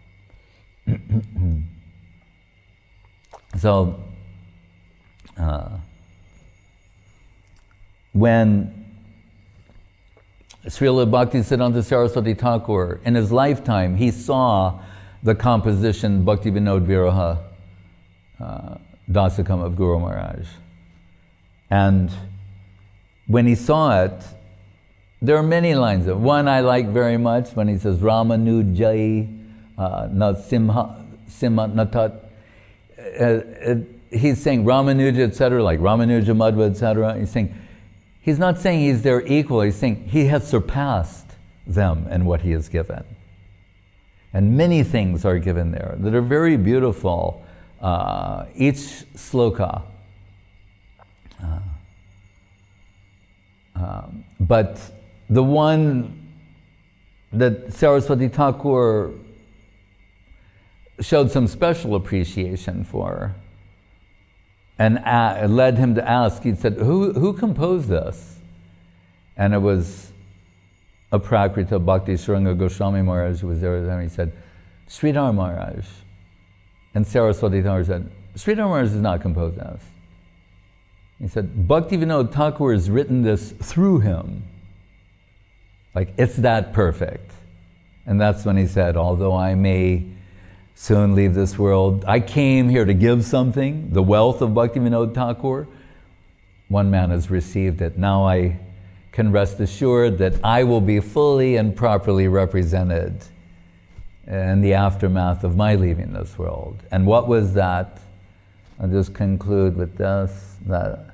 A: So, when Srila Bhaktisiddhanta Saraswati Thakur, in his lifetime, he saw the composition Bhaktivinoda Viraha Dasakam of Guru Maharaj. And when he saw it, there are many lines of it. One I like very much when he says Ramanujai Simha Natat. He's saying Ramanuja, etc., like Ramanuja Madhva, etc. He's not saying he's their equal, he's saying he has surpassed them in what he has given. And many things are given there that are very beautiful. Each sloka. But the one that Saraswati Thakur showed some special appreciation for and led him to ask, he said, who composed this? And it was a Prakrita Bhakti Shranga Goswami Maharaj who was there with him. He said, Sridhar Maharaj. And Saraswati Thakur said, Sridhar Maharaj is not composed this. He said, Bhaktivinoda Thakur has written this through him. Like, it's that perfect. And that's when he said, although I may soon leave this world, I came here to give something, the wealth of Bhaktivinoda Thakur. One man has received it. Now I can rest assured that I will be fully and properly represented in the aftermath of my leaving this world. And what was that? I'll just conclude with this, that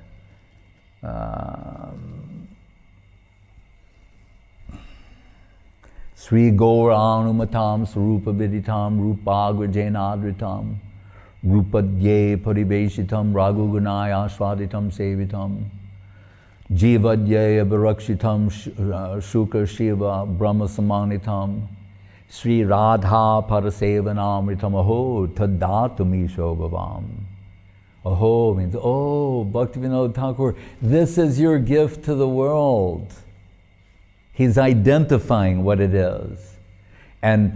A: Sri Gauranumatam Sarupa Viditam Rupagrajenadritam Rupadye Pariveshitam Raghugunaya Aswaditam Sevitam Jivadye Abhirakshitam Shukar Shiva Brahma Samanitam Sri Radha Parasevanamritam Aho Taddatamisho Bhavam. Aho means, oh, Bhaktivinoda Thakur, this is your gift to the world. He's identifying what it is. And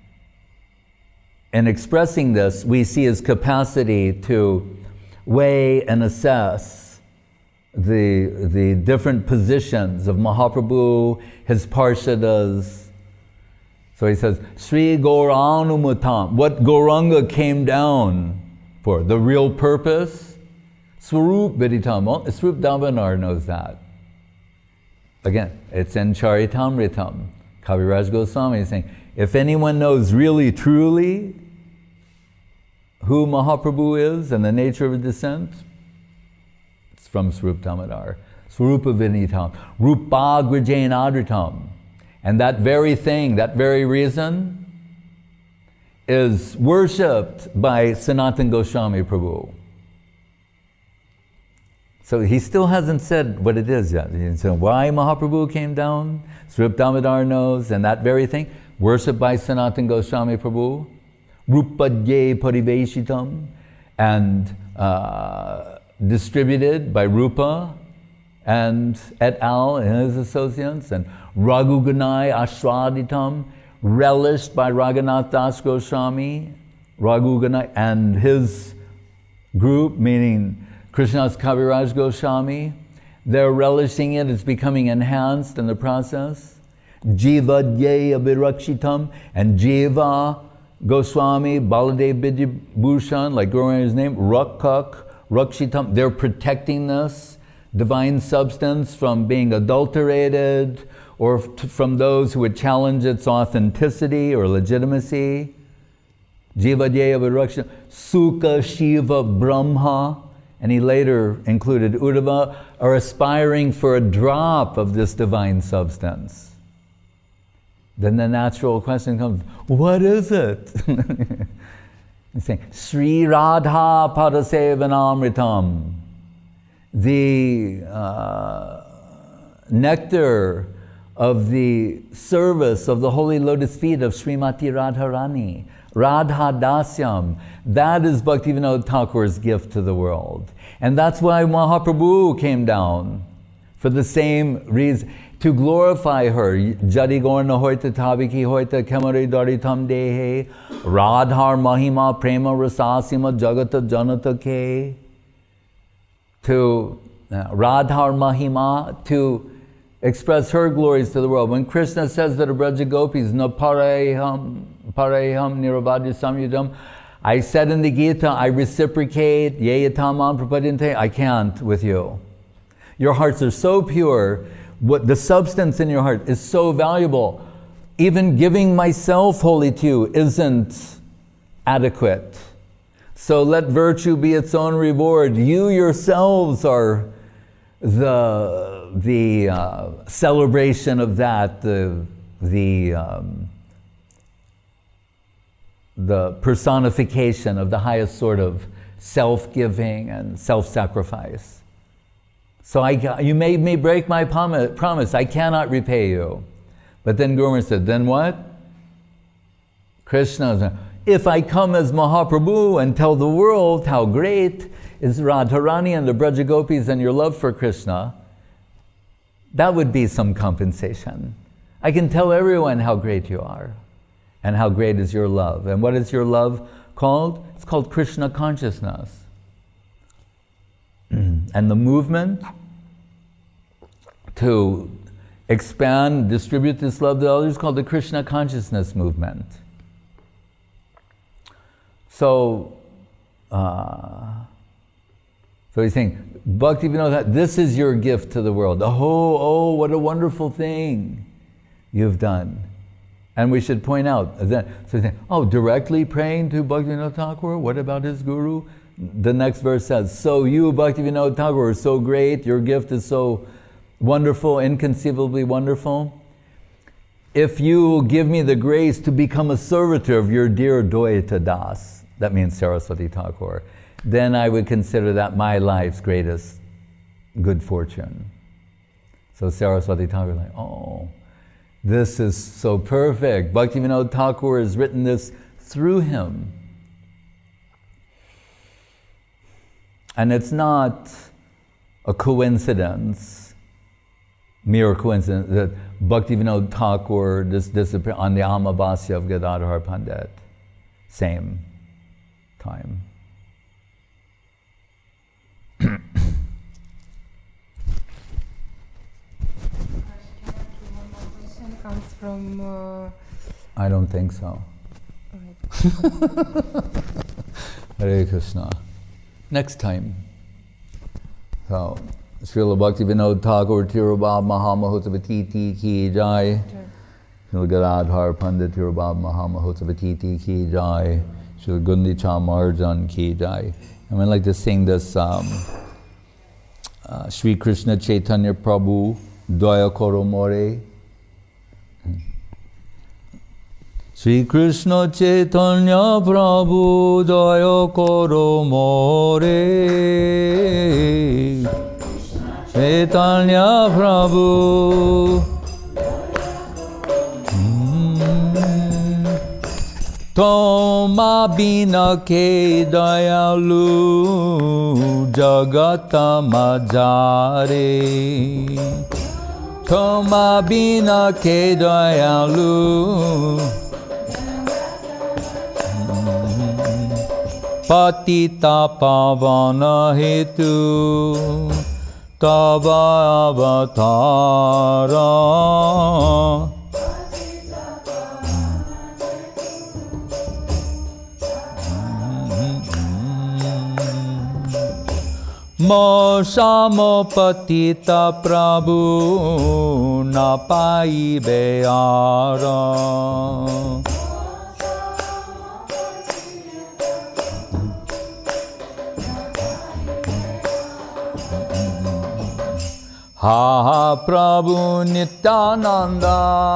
A: in expressing this, we see his capacity to weigh and assess the different positions of Mahaprabhu, his Parshadas. So he says, Sri Gauranumatam, what Gauranga came down for, the real purpose. Swarup Viditam, Swarup Damodar knows that. Again, it's in Charitamritam. Kaviraj Goswami is saying, if anyone knows really, truly who Mahaprabhu is and the nature of his descent, it's from Swarup Damodar. Swarupa Viditam, Rupagrajen Adritam. And that very thing, that very reason, is worshipped by Sanatana Goswami Prabhu. So he still hasn't said what it is yet. So why Mahaprabhu came down, Swarup Damodar knows, and that very thing, worshipped by Sanatana Goswami Prabhu, Rupadye Pariveshitam, and distributed by Rupa and et al. And his associates, and Raghugunai Ashwaditam, relished by Raghunath Das Goswami, Raghugunai and his group, meaning Krishnadas Kaviraj Goswami, they're relishing it, it's becoming enhanced in the process. Jiva Dye Abhirakshitam, and Jiva Goswami, Baladev Vidyabhushan, like Guru Maharaj's name, Rakkak, rakshitam, they're protecting this divine substance from being adulterated or from those who would challenge its authenticity or legitimacy. Jivadeya Virakshita, Sukha, Shiva, Brahma, and he later included Uddhava, are aspiring for a drop of this divine substance. Then the natural question comes, what is it? He's saying, Sri Radha Padasevanamritam, the nectar of the service of the holy lotus feet of Srimati Radharani, Radha Dasyam. That is Bhaktivinoda Thakur's gift to the world. And that's why Mahaprabhu came down, for the same reason, to glorify her. Jadi Gorna Hoita Tabiki Hoita Kemari Daritam Dehe, Radhar Mahima Prema Rasasima Jagata Janata Ke. To Radhar Mahima, to express her glories to the world. When Krishna says that a Braja Gopis, na pareham nirabhadya samyudam, I said in the Gita, I reciprocate, yeyatamam prapadinte, I can't with you. Your hearts are so pure, what the substance in your heart is so valuable. Even giving myself wholly to you isn't adequate. So let virtue be its own reward. You yourselves are the celebration of that, the personification of the highest sort of self-giving and self-sacrifice. So you made me break my promise. I cannot repay you. But then Gurma said, then what? Krishna said, if I come as Mahaprabhu and tell the world how great is Radharani and the Braja Gopis and your love for Krishna, that would be some compensation. I can tell everyone how great you are and how great is your love. And what is your love called? It's called Krishna consciousness. And the movement to expand, distribute this love to others is called the Krishna consciousness movement. So he's saying, Bhaktivinoda, this is your gift to the world. Oh, what a wonderful thing you've done. And we should point out that, so he's saying, directly praying to Bhaktivinoda Thakur, what about his guru? The next verse says, so you, Bhaktivinoda Thakur, are so great, your gift is so wonderful, inconceivably wonderful. If you give me the grace to become a servitor of your dear Dvaita Das, that means Saraswati Thakur, then I would consider that my life's greatest good fortune. So Saraswati Thakur is like, this is so perfect. Bhaktivinoda Thakur has written this through him. And it's not a coincidence, mere coincidence, that Bhaktivinoda Thakur disappeared on the Amavasya of Gadadhar Pandit, same time.
B: Comes from...
A: I don't think so. Hare Krishna. Next time. So, Srila Bhaktivinoda Thakur Tirubab Mahamahotsavatiti Ki Jai. Srila Gadadhar Pandit Tirubab Mahamahotsavatiti Ki Jai. Srila Gundicha Marjan Ki Jai. And I'd like to sing this Sri Krishna Chaitanya Prabhu Daya Koro More. Sri Krishna Chaitanya Prabhu Daya Koro More. Chaitanya Prabhu Toma bina ke dayalu Jagata majare. Toma bina ke dayalu Patita pavana hetu Tava avatara. samopatita prabhu na paibe ara. Ha Prabhu Nityananda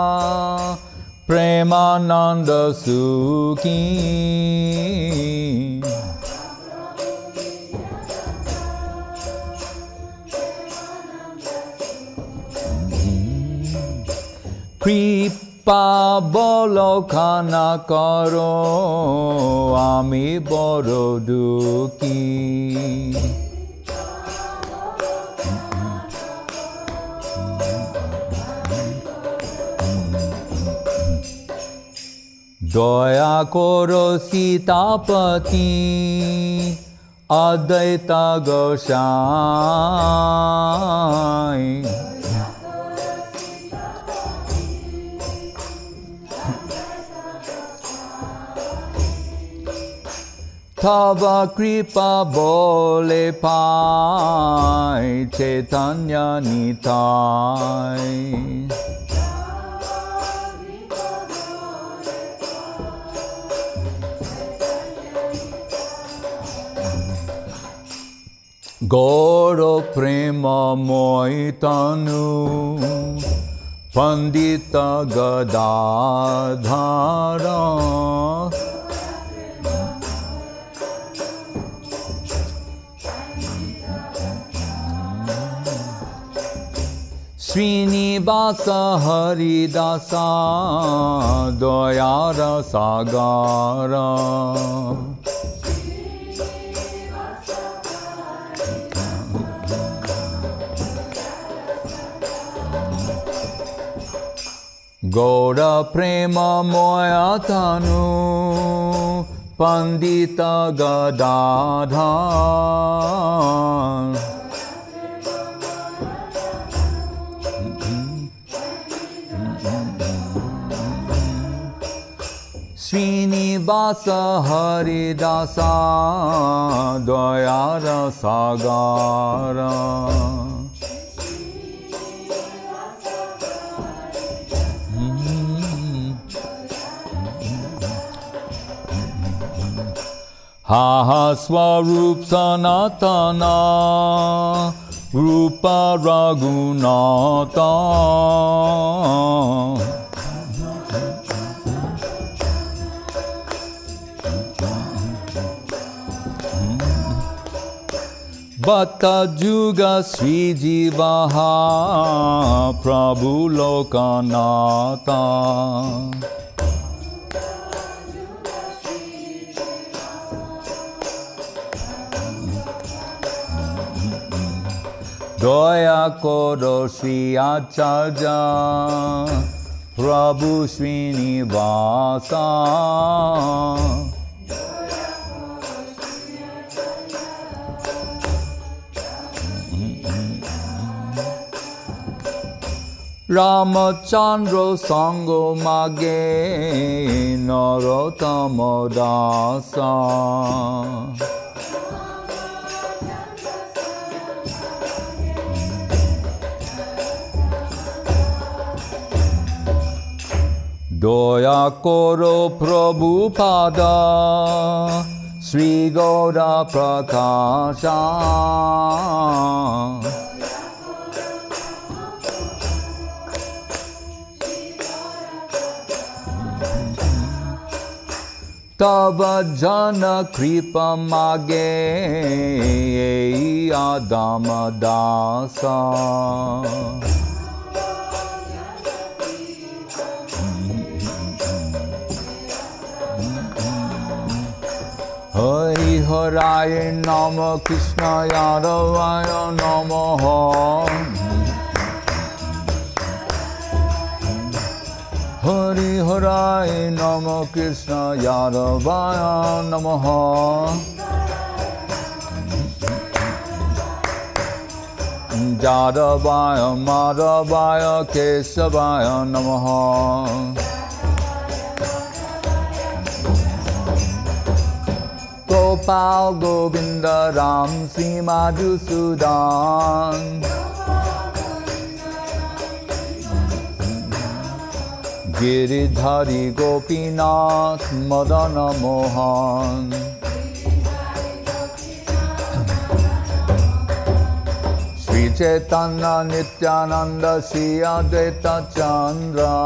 A: Premananda Sukhi Kripa Bolokana Karo Ami Boro Dukhi Daya koro Sitapati Advaita Gosai Tava kripa bole pai Chaitanya Nitai Goro prema moitanu Pandita Gadadhara Srinivasa Haridasa Dayara Sagara Gaura prema moyatanu Pandita Gadadhar Srinivasa Haridasa Dayara Sagara Ha Swarup Sanatana Rupa Raghunatha Bhatta Juga Sri Jivaha Prabhu Lokanatha Daya Koro Sri Acharya Prabhu Srinivasa Ramachandra Sango Mage Narottama Dasa Daya Koro Prabhupada Sri Gaura Prakasha Tava Jana Kripa Mage Adama Dasa Hari Haraya Nama Krishna Yadavaya Namaha Hari Haraya Nama Krishna Yadavaya Namaha Jadavaya Madhavaya Kesavaya Namaha Gopal Govinda Ram Sri Madhusudan Giridhari Gopinath Madana Mohan Sri Chaitanya Nityananda Sri Advaita Chandra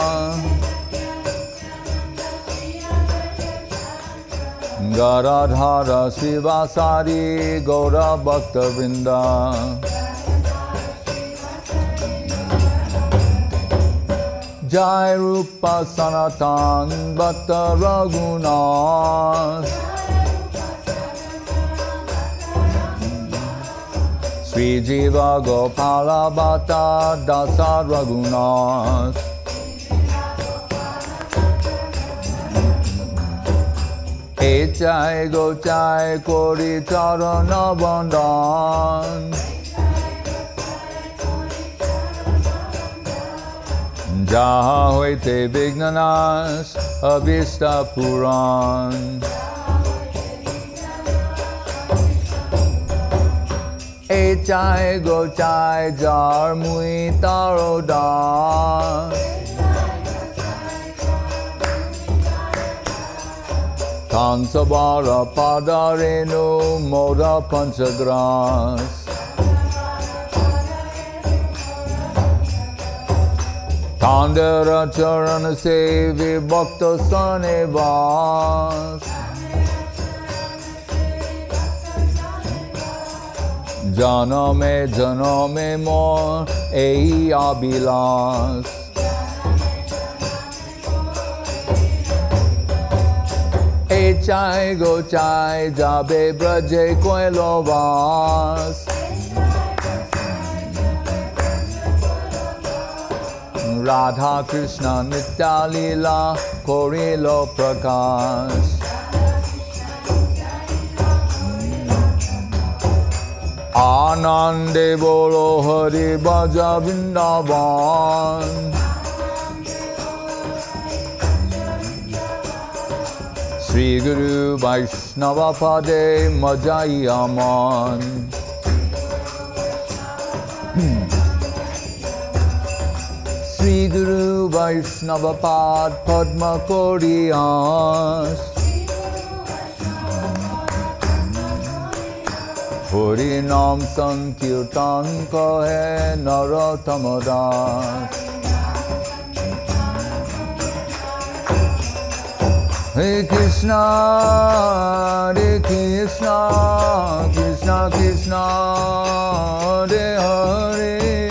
A: Garadhara Sivasari Gaura Bhakta Vrinda Jai Rupa Sanatan Bhatta Raghunath Sri Jiva Gopala Bhatta Dasa Raghunath Echai Gochai Kori Charana Bandhan Jaha Hoite Vignanas Avista Puran Echai Gochai Jar Mui Tarodas Kansabara Padarenu Moda Panchagras Tandera Charana Sevi Bhakta Sanevas Janame More Ei Abhilas Echai Gochai Jabe Braje Koilovas Radha Krishna Nitya Leela Korilo Prakash Anande Bolo Hari Bhaja Vrindavan Sri Guru Vaishnava Pade Majai Aman Sri Guru Vaishnava Pad Padma Koriyas Hari Nam Sankirtan Kahe Narottama Das Hare Krishna, Hare Krishna, Krishna Krishna, Hare Hare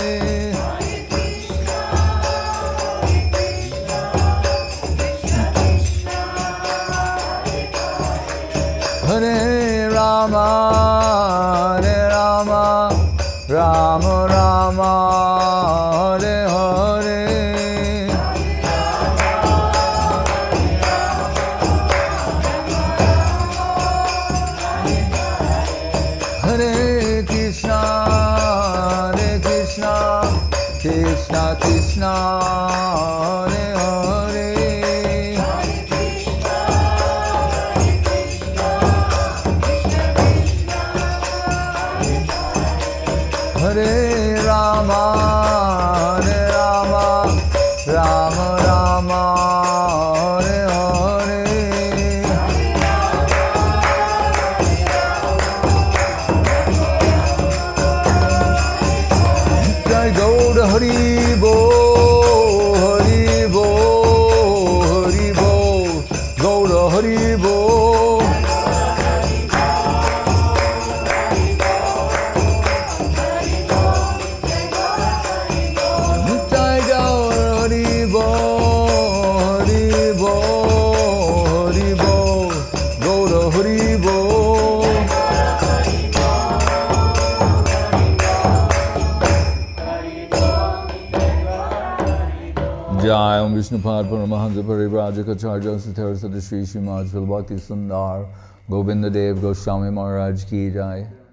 A: Hare Rama, Hare Rama, Rama Rama, Hare Hare Hare Krishna, Krishna Krishna, Hare Hare Hare Rama, Rama Rama, Hare Hare Jai Gaura Hari Bo, Hari Bo, Hari Bo, Gaura Hari Bo Jai Om Vishnupad Paramahansa Parivrajaka Sathara Sadashri Srimad Bhakti Sundar Govinda Dev Goswami Maharaj Ki Jai